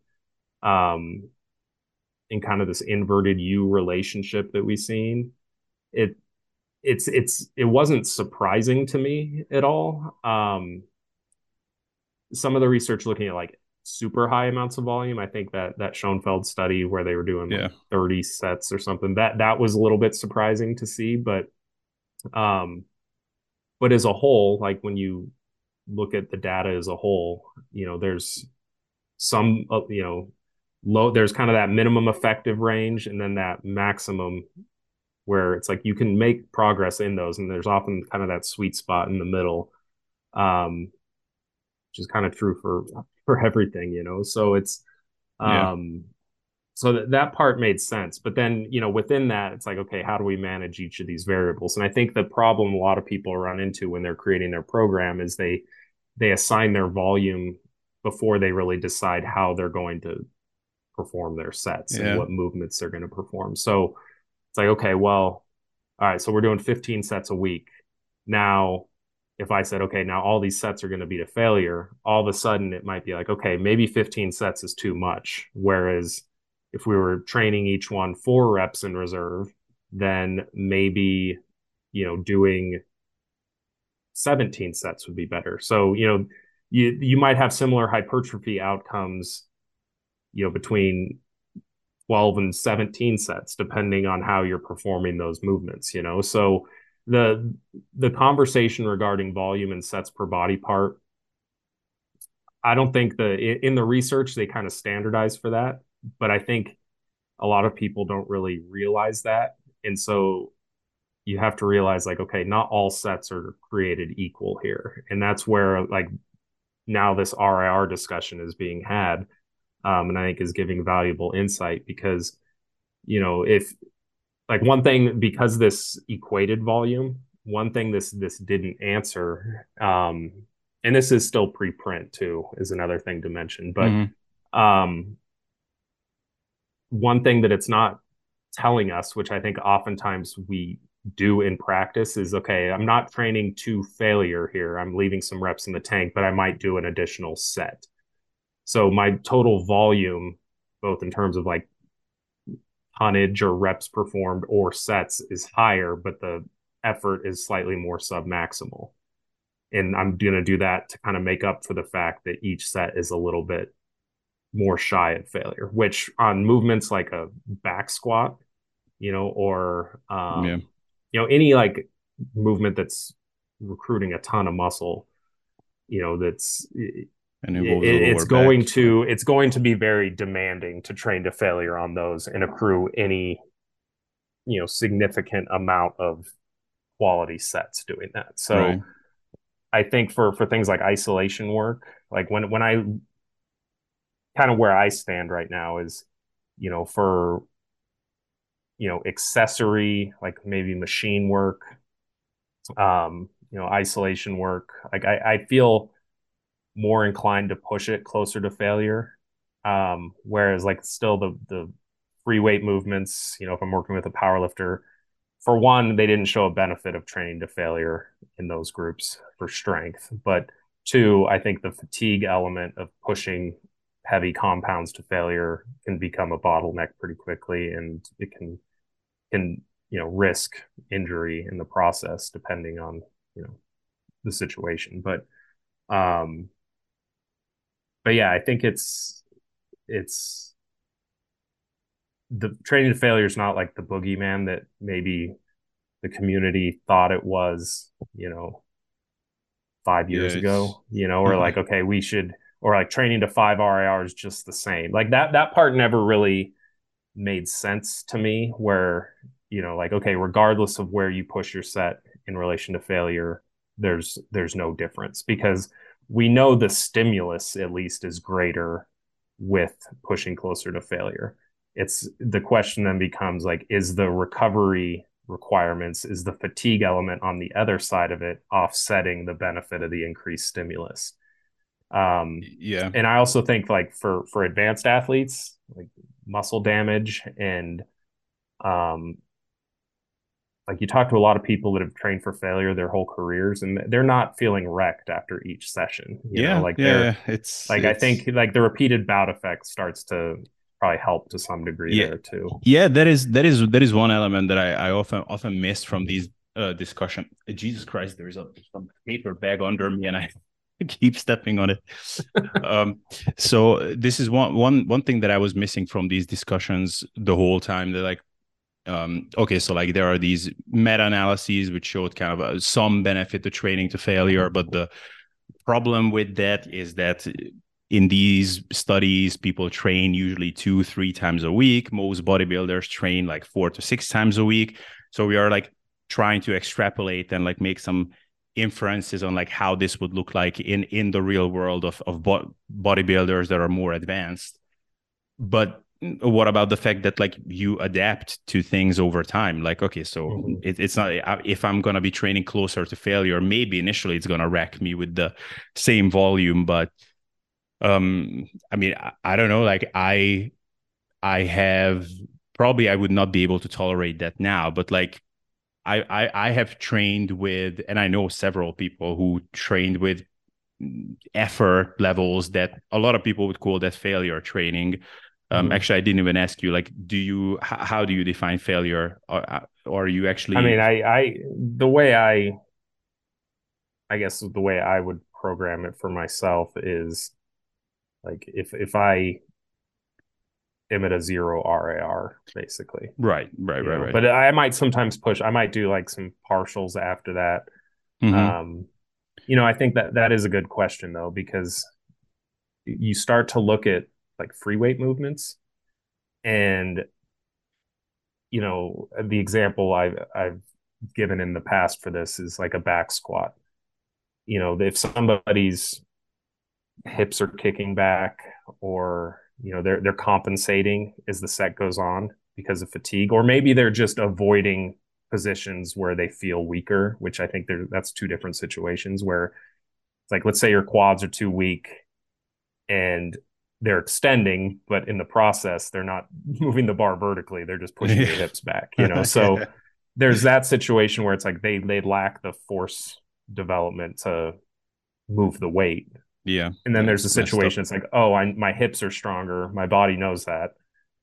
um, in kind of this inverted U relationship that we've seen, it it's it's it wasn't surprising to me at all. Um, some of the research looking at like super high amounts of volume. I think that that Schoenfeld study where they were doing like Yeah. thirty sets or something, that that was a little bit surprising to see. But um, but as a whole, like when you look at the data as a whole, you know, there's some uh, you know, low. There's kind of that minimum effective range, and then that maximum where it's like you can make progress in those, and there's often kind of that sweet spot in the middle. Um, which is kind of true for for everything, you know. So it's Yeah. um so that, that part made sense. But then, you know, within that, it's like, okay, how do we manage each of these variables? And I think the problem a lot of people run into when they're creating their program is they they assign their volume before they really decide how they're going to perform their sets and Yeah. what movements they're going to perform. So it's like, okay, well, all right, so we're doing fifteen sets a week. Now, if I said, okay, now all these sets are going to be to failure, all of a sudden it might be like, okay, maybe fifteen sets is too much. Whereas if we were training each one four reps in reserve, then maybe, you know, doing seventeen sets would be better. So, you know, you you might have similar hypertrophy outcomes, you know, between twelve and seventeen sets depending on how you're performing those movements, you know. So the the conversation regarding volume and sets per body part, I don't think the in the research they kind of standardize for that, but I think a lot of people don't really realize that. And so you have to realize like, okay, not all sets are created equal here. And that's where like now this R I R discussion is being had, um, and I think is giving valuable insight because, you know, if like one thing, because this equated volume, one thing this this didn't answer, um, and this is still preprint too, is another thing to mention. But Hmm. um, one thing that it's not telling us, which I think oftentimes we do in practice, is okay, I'm not training to failure here. I'm leaving some reps in the tank, but I might do an additional set. So my total volume, both in terms of like tonnage or reps performed or sets, is higher, but the effort is slightly more submaximal. And I'm going to do that to kind of make up for the fact that each set is a little bit more shy of failure, which on movements like a back squat, you know, or, Yeah. um, you know, any like movement that's recruiting a ton of muscle, you know, that's, it, And involves the it's lower going back. to, it's going to be very demanding to train to failure on those and accrue any, you know, significant amount of quality sets doing that. So Right. I think for for things like isolation work, like when when I kind of where I stand right now is, you know, for you know, accessory, like maybe machine work, um, you know, isolation work, like I, I feel more inclined to push it closer to failure. Um, whereas like still the the free weight movements, you know, if I'm working with a power lifter, for one, they didn't show a benefit of training to failure in those groups for strength. But two, I think the fatigue element of pushing heavy compounds to failure can become a bottleneck pretty quickly, and it can can you know risk injury in the process depending on you know the situation. But um, but yeah, I think it's it's the training to failure is not like the boogeyman that maybe the community thought it was, you know, five Yeah. years It's ago, you know, or like, okay, we should or like training to five R I R is just the same. Like that that part never really made sense to me, where, you know, like, okay, regardless of where you push your set in relation to failure, there's there's no difference, because we know the stimulus at least is greater with pushing closer to failure. It's the question then becomes like, is the recovery requirements, is the fatigue element on the other side of it offsetting the benefit of the increased stimulus? Um, Yeah. and I also think like for for advanced athletes, like muscle damage and um, like you talk to a lot of people that have trained for failure their whole careers, and they're not feeling wrecked after each session. You know, Yeah. like Yeah. they're Yeah. It's like, I think it's like the repeated bout effect starts to probably help to some degree yeah. there too. Yeah, that is that is that is one element that I, I often often miss from these uh discussion. Jesus Christ, there is a some paper bag under me and I keep stepping on it. Um, so this is one one one thing that I was missing from these discussions the whole time. They're like, um, okay, so like there are these meta-analyses which showed kind of a, some benefit to training to failure, but the problem with that is that in these studies, people train usually two, three times a week. Most bodybuilders train like four to six times a week. So we are like trying to extrapolate and like make some inferences on like how this would look like in in the real world of of bo- bodybuilders that are more advanced. But what about the fact that like you adapt to things over time? Like, okay, so Mm-hmm. it, it's not, if I'm going to be training closer to failure, maybe initially it's going to wreck me with the same volume, but um I mean, I, I don't know, like i i have probably I would not be able to tolerate that now, but like I, I I have trained with, and I know several people who trained with effort levels that a lot of people would call that failure training. Um, Mm-hmm. actually, I didn't even ask you, like, do you, h- how do you define failure? Or, or are you I actually, mean, I, I, the way I, I guess the way I would program it for myself is like, if, if I am at a zero R A R, basically, right, right, you right, know, right. but I might sometimes push, I might do like some partials after that. Mm-hmm. Um, you know, I think that that is a good question though, because you start to look at like free weight movements, and you know, the example I've I've given in the past for this is like a back squat. You know, if somebody's hips are kicking back, or you know they're they're compensating as the set goes on because of fatigue, or maybe they're just avoiding positions where they feel weaker, which I think there that's two different situations. Where it's like, let's say your quads are too weak and they're extending, but in the process they're not moving the bar vertically, they're just pushing your hips back, you know. So Yeah. there's that situation where it's like they they lack the force development to move the weight. Yeah, And then yeah, there's a it's messed up. situation, it's like, oh, I, my hips are stronger, my body knows that,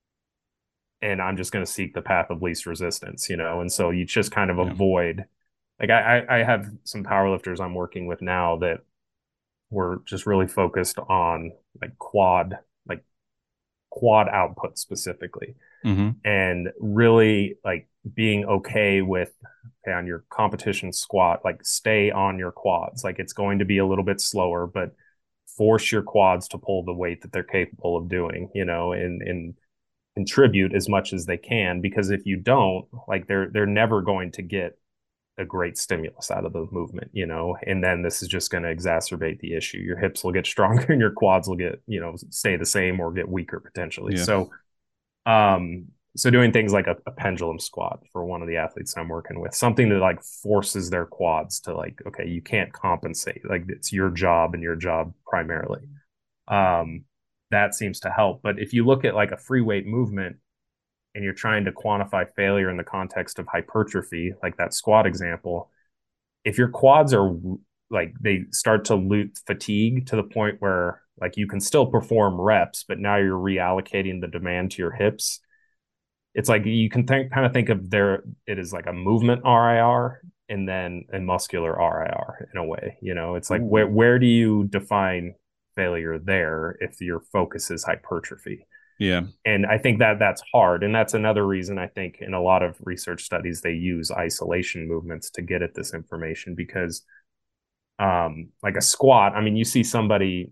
and I'm just going to seek the path of least resistance, you know. And so you just kind of Yeah. avoid, like I I have some powerlifters I'm working with now that were just really focused on like quad, like quad output specifically, Mm-hmm. and really like being okay with, okay, on your competition squat, like stay on your quads. Like it's going to be a little bit slower, but force your quads to pull the weight that they're capable of doing, you know, and and contribute as much as they can, because if you don't, like they're they're never going to get a great stimulus out of the movement, you know, and then this is just going to exacerbate the issue. Your hips will get stronger and your quads will get, you know, stay the same or get weaker potentially. Yeah. So um, so doing things like a, a pendulum squat for one of the athletes I'm working with, something that like forces their quads to like, okay, you can't compensate. Like it's your job and your job primarily. Um, that seems to help. But if you look at like a free weight movement and you're trying to quantify failure in the context of hypertrophy, like that squat example, if your quads are like they start to lose fatigue to the point where like you can still perform reps, but now you're reallocating the demand to your hips. It's like you can think kind of think of there it is like a movement R I R and then a muscular R I R in a way. You know, it's like where Ooh. where do you define failure there if your focus is hypertrophy? Yeah. And I think that that's hard, and that's another reason I think in a lot of research studies they use isolation movements to get at this information, because um like a squat, I mean, you see somebody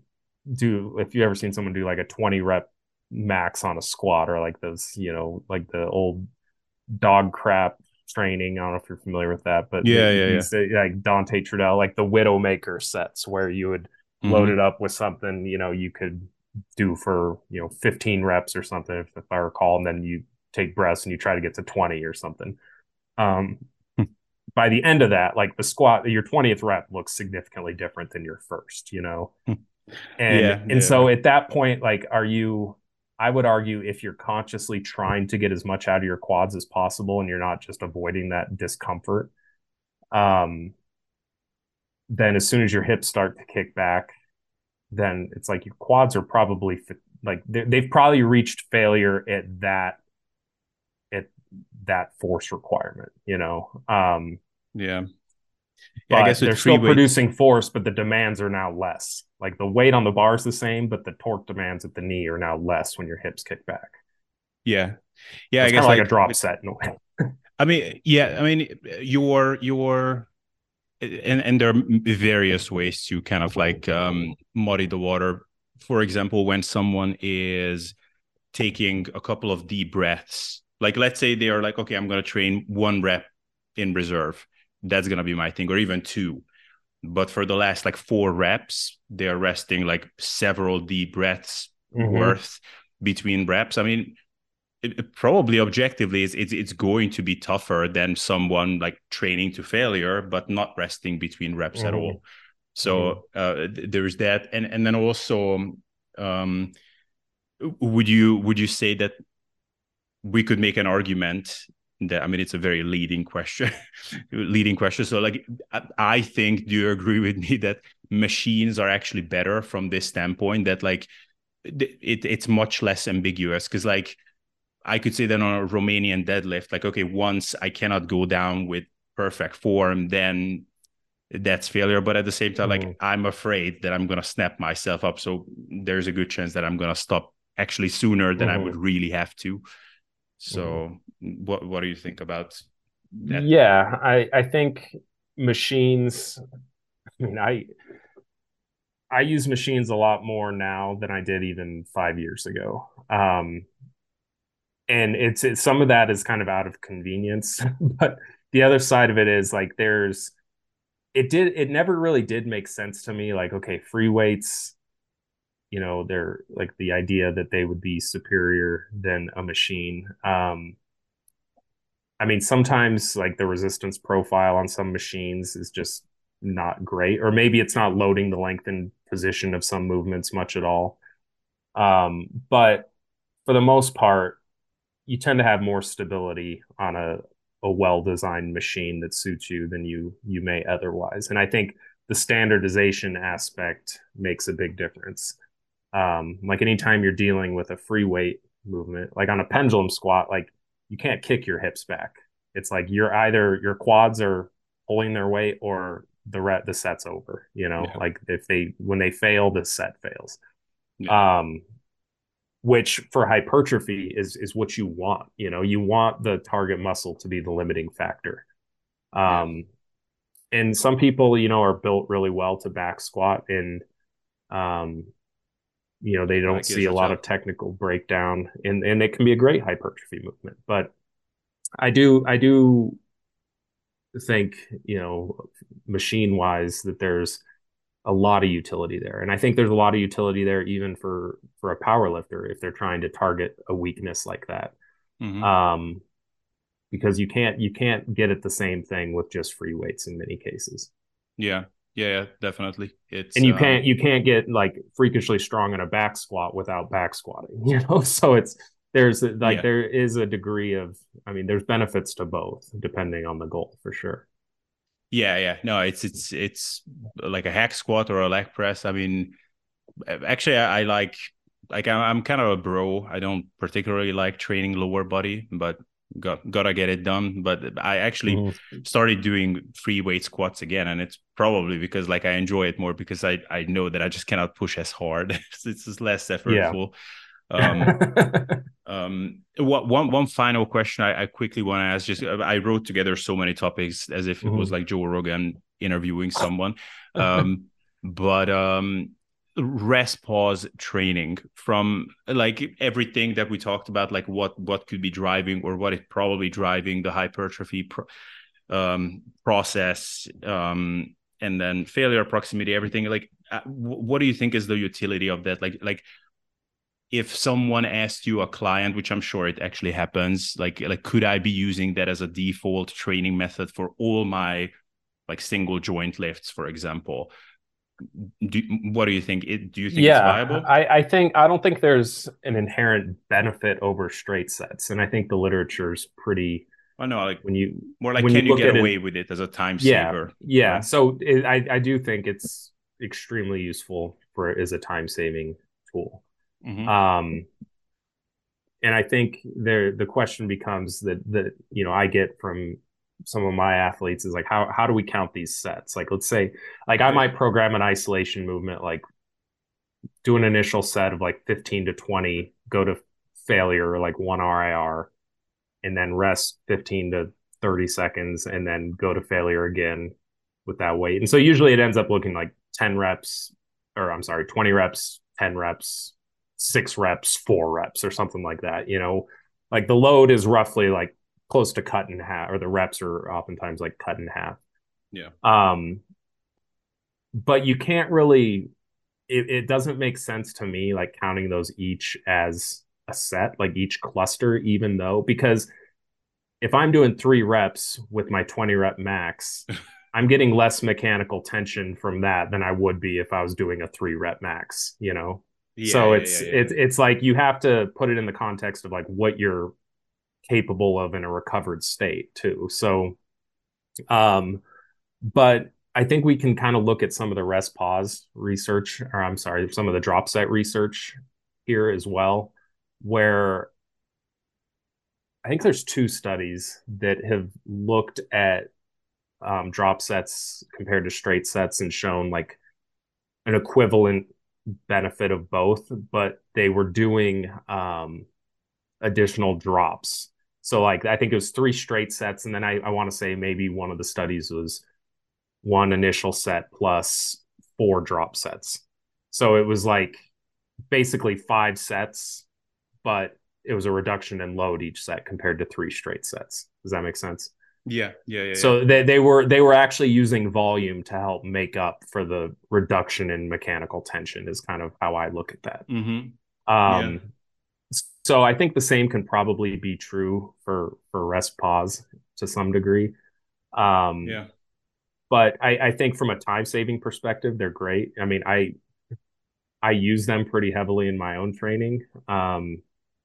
do, if you ever seen someone do like a twenty rep max on a squat, or like those, you know, like the old dog crap training. I don't know if you're familiar with that, but Yeah, the, yeah, yeah. these uh, like Dante Trudel, like the Widowmaker sets where you would load it Hmm. up with something, you know, you could do for, you know, fifteen reps or something, if, if I recall, and then you take breaths and you try to get to twenty or something. Um, by the end of that, like the squat, your twentieth rep looks significantly different than your first, you know? And Yeah, and yeah, so at that point, like, are you, I would argue, if you're consciously trying to get as much out of your quads as possible and you're not just avoiding that discomfort, um, then as soon as your hips start to kick back, then it's like your quads are probably like they've probably reached failure at that at that force requirement, you know. Um, yeah. Yeah, I but guess with they're free still weights, producing force, but the demands are now less. Like the weight on the bar is the same, but the torque demands at the knee are now less when your hips kick back. yeah. So Yeah, I it's kind guess of like a like drop with set in a way. I mean, yeah, I mean your your and and there are various ways to kind of like um muddy the water. For example, when someone is taking a couple of deep breaths, like let's say they are like, okay, I'm going to train one rep in reserve. That's going to be my thing, or even two. But for the last like four reps, they're resting like several deep breaths Mm-hmm. worth between reps. I mean, it, it probably objectively is it's, it's going to be tougher than someone like training to failure, but not resting between reps at Mm-hmm. all. Mm-hmm. So uh, th- there's that, and and then also, um, would you would you say that we could make an argument that, I mean, it's a very leading question, leading question. So like, I think, do you agree with me that machines are actually better from this standpoint, that like it, it's much less ambiguous? Because like I could say that on a Romanian deadlift, like, okay, once I cannot go down with perfect form, then that's failure. But at the same time, like Mm-hmm. I'm afraid that I'm going to snap myself up. So there's a good chance that I'm going to stop actually sooner than I would Mm-hmm. really have to. Mm-hmm. So what what do you think about that? Yeah, I I think machines. I mean, I I use machines a lot more now than I did even five years ago. Um, and it's, it's some of that is kind of out of convenience, but the other side of it is like there's it did it never really did make sense to me. Like, okay, free weights, you know, they're like the idea that they would be superior than a machine. Um, I mean, sometimes like the resistance profile on some machines is just not great, or maybe it's not loading the lengthened position of some movements much at all. Um, but for the most part, you tend to have more stability on a a well-designed machine that suits you than you you may otherwise. And I think the standardization aspect makes a big difference. Um, like anytime you're dealing with a free weight movement, like on a pendulum squat, like you can't kick your hips back. It's like you're either your quads are pulling their weight or the re- the set's over. You know, Yeah, like if they when they fail, the set fails. yeah, Um, which for hypertrophy is is what you want. You know, you want the target muscle to be the limiting factor. yeah. Um, and some people, you know, are built really well to back squat, and um, you know, they don't Like see a lot of Israel. technical breakdown, and and it can be a great hypertrophy movement. But I do I do think, you know, machine wise, that there's a lot of utility there, and I think there's a lot of utility there even for for a power lifter if they're trying to target a weakness like that. Hmm. Um, because you can't you can't get at the same thing with just free weights in many cases, Yeah, yeah, yeah, definitely. It's and you can't um, you can't get like freakishly strong in a back squat without back squatting, you know. So it's there's like yeah, there is a degree of, I mean, there's benefits to both depending on the goal for sure. yeah, yeah. No, it's it's it's like a hack squat or a leg press. I mean, actually, I, I like like I'm, I'm kind of a bro. I don't particularly like training lower body, but got gotta get it done. But I actually Mm-hmm. started doing free weight squats again, and it's probably because like I enjoy it more, because I I know that I just cannot push as hard. It's just less Yeah. effortful. Um, um, what, one one final question I, I quickly want to ask. Just I wrote together so many topics as if it was Mhm. like Joe Rogan interviewing someone. Um, but um, rest pause training from like everything that we talked about, like what what could be driving or what is probably driving the hypertrophy pro- um, process, um, and then failure proximity, everything. Like, uh, what do you think is the utility of that? Like, like if someone asked you, a client, which I'm sure it actually happens, like like could I be using that as a default training method for all my like single joint lifts, for example? Do, what do you think? It, do you think it's Yeah, viable? I, I think I don't think there's an inherent benefit over straight sets, and I think the literature's pretty Oh no, like when you more like when you can you look get at it. away with it as a time Yeah, saver, yeah. right? So it, I I do think it's extremely useful for as a time saving tool. Mm-hmm. Um, and I think there the question becomes that that you know I get from some of my athletes is like how how do we count these sets? Like let's say like I Yeah. might program an isolation movement like do an initial set of like fifteen to twenty, go to failure or like one R I R, and then rest fifteen to thirty seconds, and then go to failure again with that weight. And so usually it ends up looking like ten reps, or I'm sorry, twenty reps, ten reps, six reps, four reps, or something like that. You know, like the load is roughly like close to cut in half, or the reps are oftentimes like cut in half. Yeah. Um, but you can't really it, it doesn't make sense to me like counting those each as a set, like each cluster, even though because if I'm doing three reps with my twenty rep max, I'm getting less mechanical tension from that than I would be if I was doing a three rep max, you know? Yeah, So yeah, it's yeah, yeah. it's it's like you have to put it in the context of like what you're capable of in a recovered state too. So um but I think we can kind of look at some of the rest pause research, or I'm sorry, some of the drop set research here as well, where I think there's two studies that have looked at um, drop sets compared to straight sets and shown like an equivalent benefit of both, but they were doing um, additional drops. So like I think it was three straight sets, and then I, I want to say maybe one of the studies was one initial set plus four drop sets. So it was like basically five sets, but it was a reduction in load each set compared to three straight sets. Does that make sense? Yeah, yeah, yeah, yeah. So they, they were they were actually using volume to help make up for the reduction in mechanical tension is kind of how I look at that. Mm-hmm. Yeah, Um, so I think the same can probably be true for for rest pause to some degree. Um, yeah. but I, I think from a time saving perspective, they're great. I mean, I I use them pretty heavily in my own training. Um,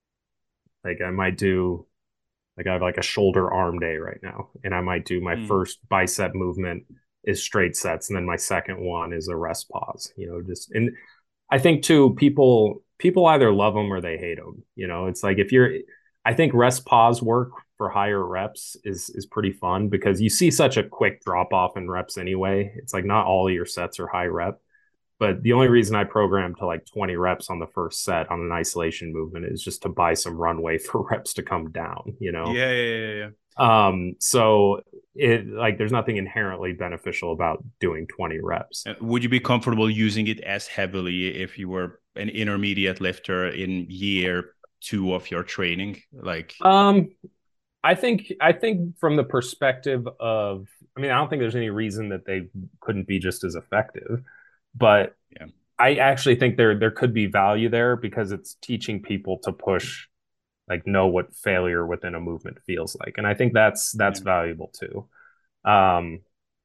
like I might do like I have like a shoulder arm day right now, and I might do my Mm. first bicep movement is straight sets, and then my second one is a rest pause. You know, just and I think too people people either love them or they hate them. You know, it's like if you're, I think rest pause work for higher reps is is pretty fun because you see such a quick drop off in reps anyway. It's like not all of your sets are high rep. But the only reason I program to like twenty reps on the first set on an isolation movement is just to buy some runway for reps to come down, you know? Yeah, yeah, yeah, yeah. Um, so it like there's nothing inherently beneficial about doing twenty reps. Uh, Would you be comfortable using it as heavily if you were an intermediate lifter in year two of your training? Like, Um, I think I think from the perspective of I mean, I don't think there's any reason that they couldn't be just as effective, but yeah, I actually think there there could be value there because it's teaching people to push like know what failure within a movement feels like. And I think that's that's yeah, valuable too. Um,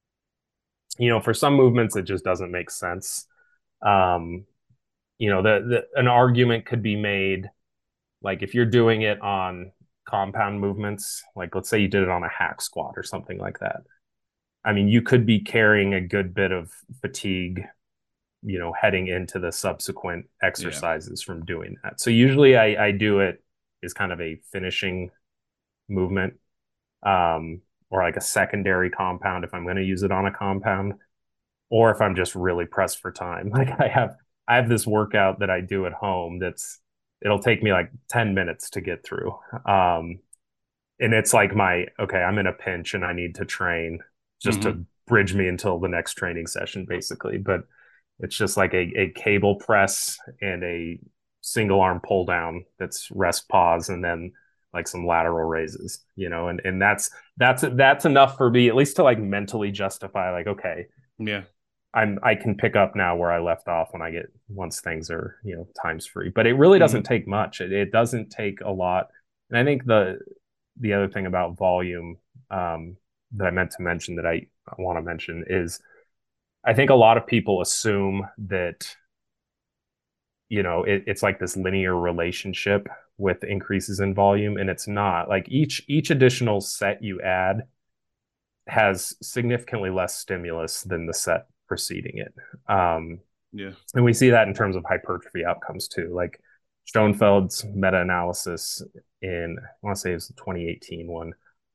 you know, for some movements it just doesn't make sense. Um, you know, the, the an argument could be made like if you're doing it on compound movements, like let's say you did it on a hack squat or something like that. I mean, you could be carrying a good bit of fatigue, you know, heading into the subsequent yeah, exercises from doing that. So usually I, I do it as kind of a finishing movement, um, or like a secondary compound if I'm going to use it on a compound, or if I'm just really pressed for time. Like I have I have this workout that I do at home that's it'll take me like ten minutes to get through. Um, and it's like my okay, I'm in a pinch and I need to train just mm-hmm. to bridge me until the next training session, basically. But It's just like a, a cable press and a single arm pull down that's rest pause and then like some lateral raises, you know, and, and that's that's that's enough for me at least to like mentally justify like, okay, Yeah. I'm I can pick up now where I left off when I get once things are, you know, times free. But it really doesn't Hmm. take much. It, it doesn't take a lot. And I think the the other thing about volume um, that I meant to mention that I want to mention is I think a lot of people assume that you know it, it's like this linear relationship with increases in volume, and it's not. Like each each additional set you add has significantly less stimulus than the set preceding it. Um, Yeah. and we see that in terms of hypertrophy outcomes too. Like Schoenfeld's meta-analysis in, I want to say it was the twenty eighteen one.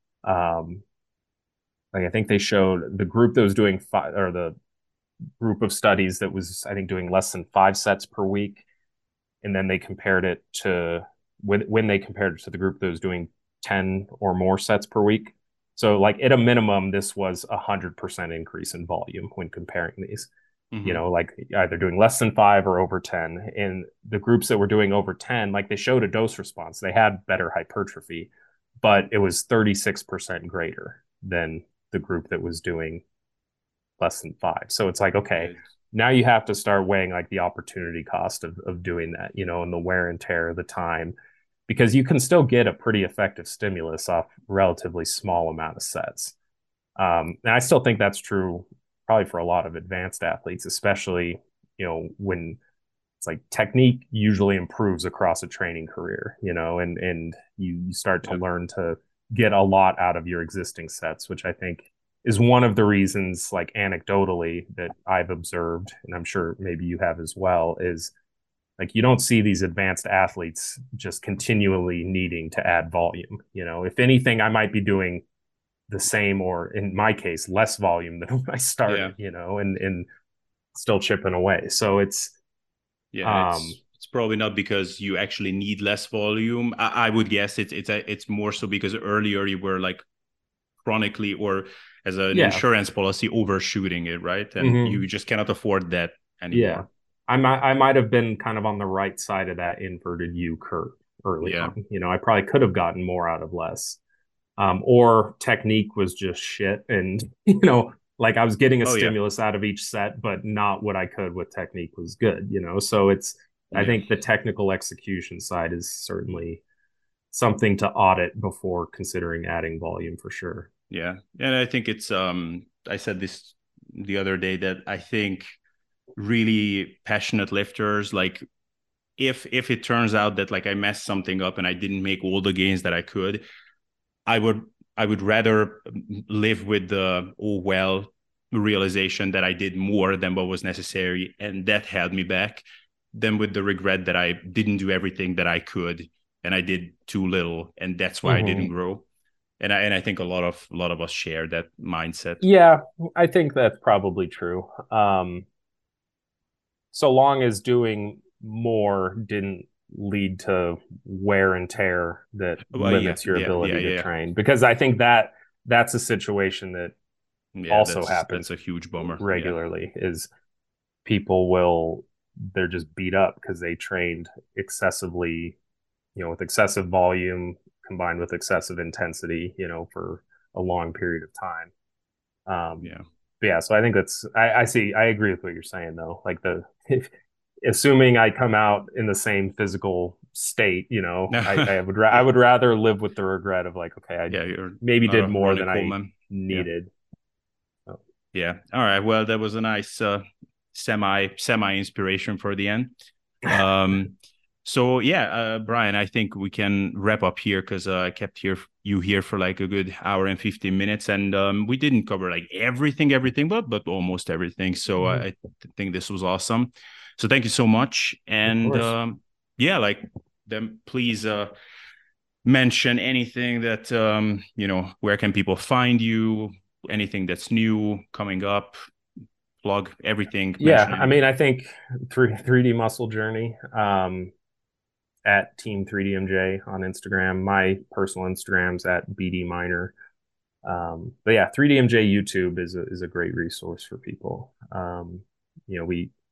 Um, like I think they showed the group that was doing five, or the group of studies that was, I think, doing less than five sets per week. And then they compared it to when, when they compared it to the group that was doing ten or more sets per week. So, like at a minimum, this was a hundred percent increase in volume when comparing these. You Hmm. know, like either doing less than five or over ten. And the groups that were doing over ten, like they showed a dose response. They had better hypertrophy, but it was thirty-six percent greater than the group that was doing less than five. So it's like, okay, Yeah. now you have to start weighing like the opportunity cost of, of doing that, you know, and the wear and tear, the time, because you can still get a pretty effective stimulus off relatively small amount of sets. Um, and I still think that's true probably for a lot of advanced athletes, especially, you know, when it's like technique usually improves across a training career, you know, and, and you, you start to Yeah. learn to get a lot out of your existing sets, which I think is one of the reasons, like anecdotally, that I've observed, and I'm sure maybe you have as well, is like you don't see these advanced athletes just continually needing to add volume. You know, if anything, I might be doing the same or in my case less volume than when I Yeah. started, you know, and and still chipping away. So it's Yeah. um It's it's probably not because you actually need less volume. I, I would guess it's it's a, it's more so because earlier you were like chronically or as an yeah. insurance policy overshooting it, right? And Hmm. you just cannot afford that Yeah. anymore. I might I might have been kind of on the right side of that inverted U curve early Yeah. on. You know, I probably could have gotten more out of less. Um, or technique was just shit. And, you know, like I was getting a Oh yeah. stimulus out of each set, but not what I could with technique was good, you know? So it's, I Yeah. think the technical execution side is certainly something to audit before considering adding volume for sure. Yeah. And I think it's um I said this the other day that I think really passionate lifters like if if it turns out that like I messed something up and I didn't make all the gains that I could, I would I would rather live with the oh well realization that I did more than what was necessary and that held me back than with the regret that I didn't do everything that I could and I did too little and that's why I didn't Mm-hmm. grow. And I and I think a lot of a lot of us share that mindset. Yeah, I think that's probably true. Um, so long as doing more didn't lead to wear and tear that Well, yeah, limits your yeah, yeah, ability to yeah, train. Because I think that that's a situation that yeah. also That's that's happens a huge bummer. Yeah, regularly is people will they're just beat up because they trained excessively, you know, with excessive volume combined with excessive intensity, you know, for a long period of time. Um, yeah. but yeah, so I think that's I, I see I agree with what you're saying though. Like the if, assuming I come out in the same physical state, you know, I, I would ra- I Yeah, would rather live with the regret of like, okay, I yeah. You're maybe not did a more Ronnie than I Coleman. Yeah, needed. So, yeah. All right. Well, that was a nice uh, semi semi inspiration for the end. Um, so yeah, uh, Brian, I think we can wrap up here because uh, I kept here you here for like a good hour and fifteen minutes, and um, we didn't cover like everything, everything, but but almost everything. So I, mhm, I think this was awesome. So thank you so much, of and course. um, yeah, like then please uh, mention anything that um, you know. Where can people find you? Anything that's new coming up? Plug everything. Yeah, Mention I mean, anything. I think three three D muscle journey um, at Team three D M J on Instagram. My personal Instagram's at B D Minor. Um, but yeah, three D M J YouTube is a, is a great resource for people. Um, you know, we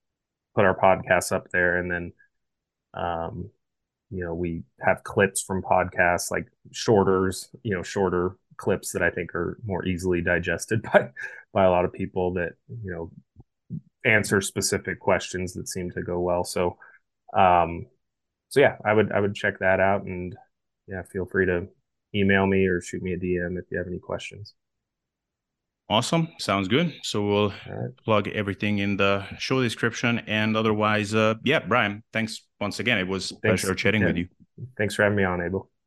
put our podcasts up there, and then um, you know, we have clips from podcasts like shorters, you know, shorter clips that I think are more easily digested by by a lot of people that, you know, answer specific questions that seem to go well. So um so yeah, I would I would check that out, and yeah, feel free to email me or shoot me a D M if you have any questions. Awesome. Sounds good. So we'll All right. plug everything in the show description. And otherwise, uh, yeah, Brian, thanks once again. It was a Thanks. pleasure chatting Yeah. with you. Thanks for having me on, Abel.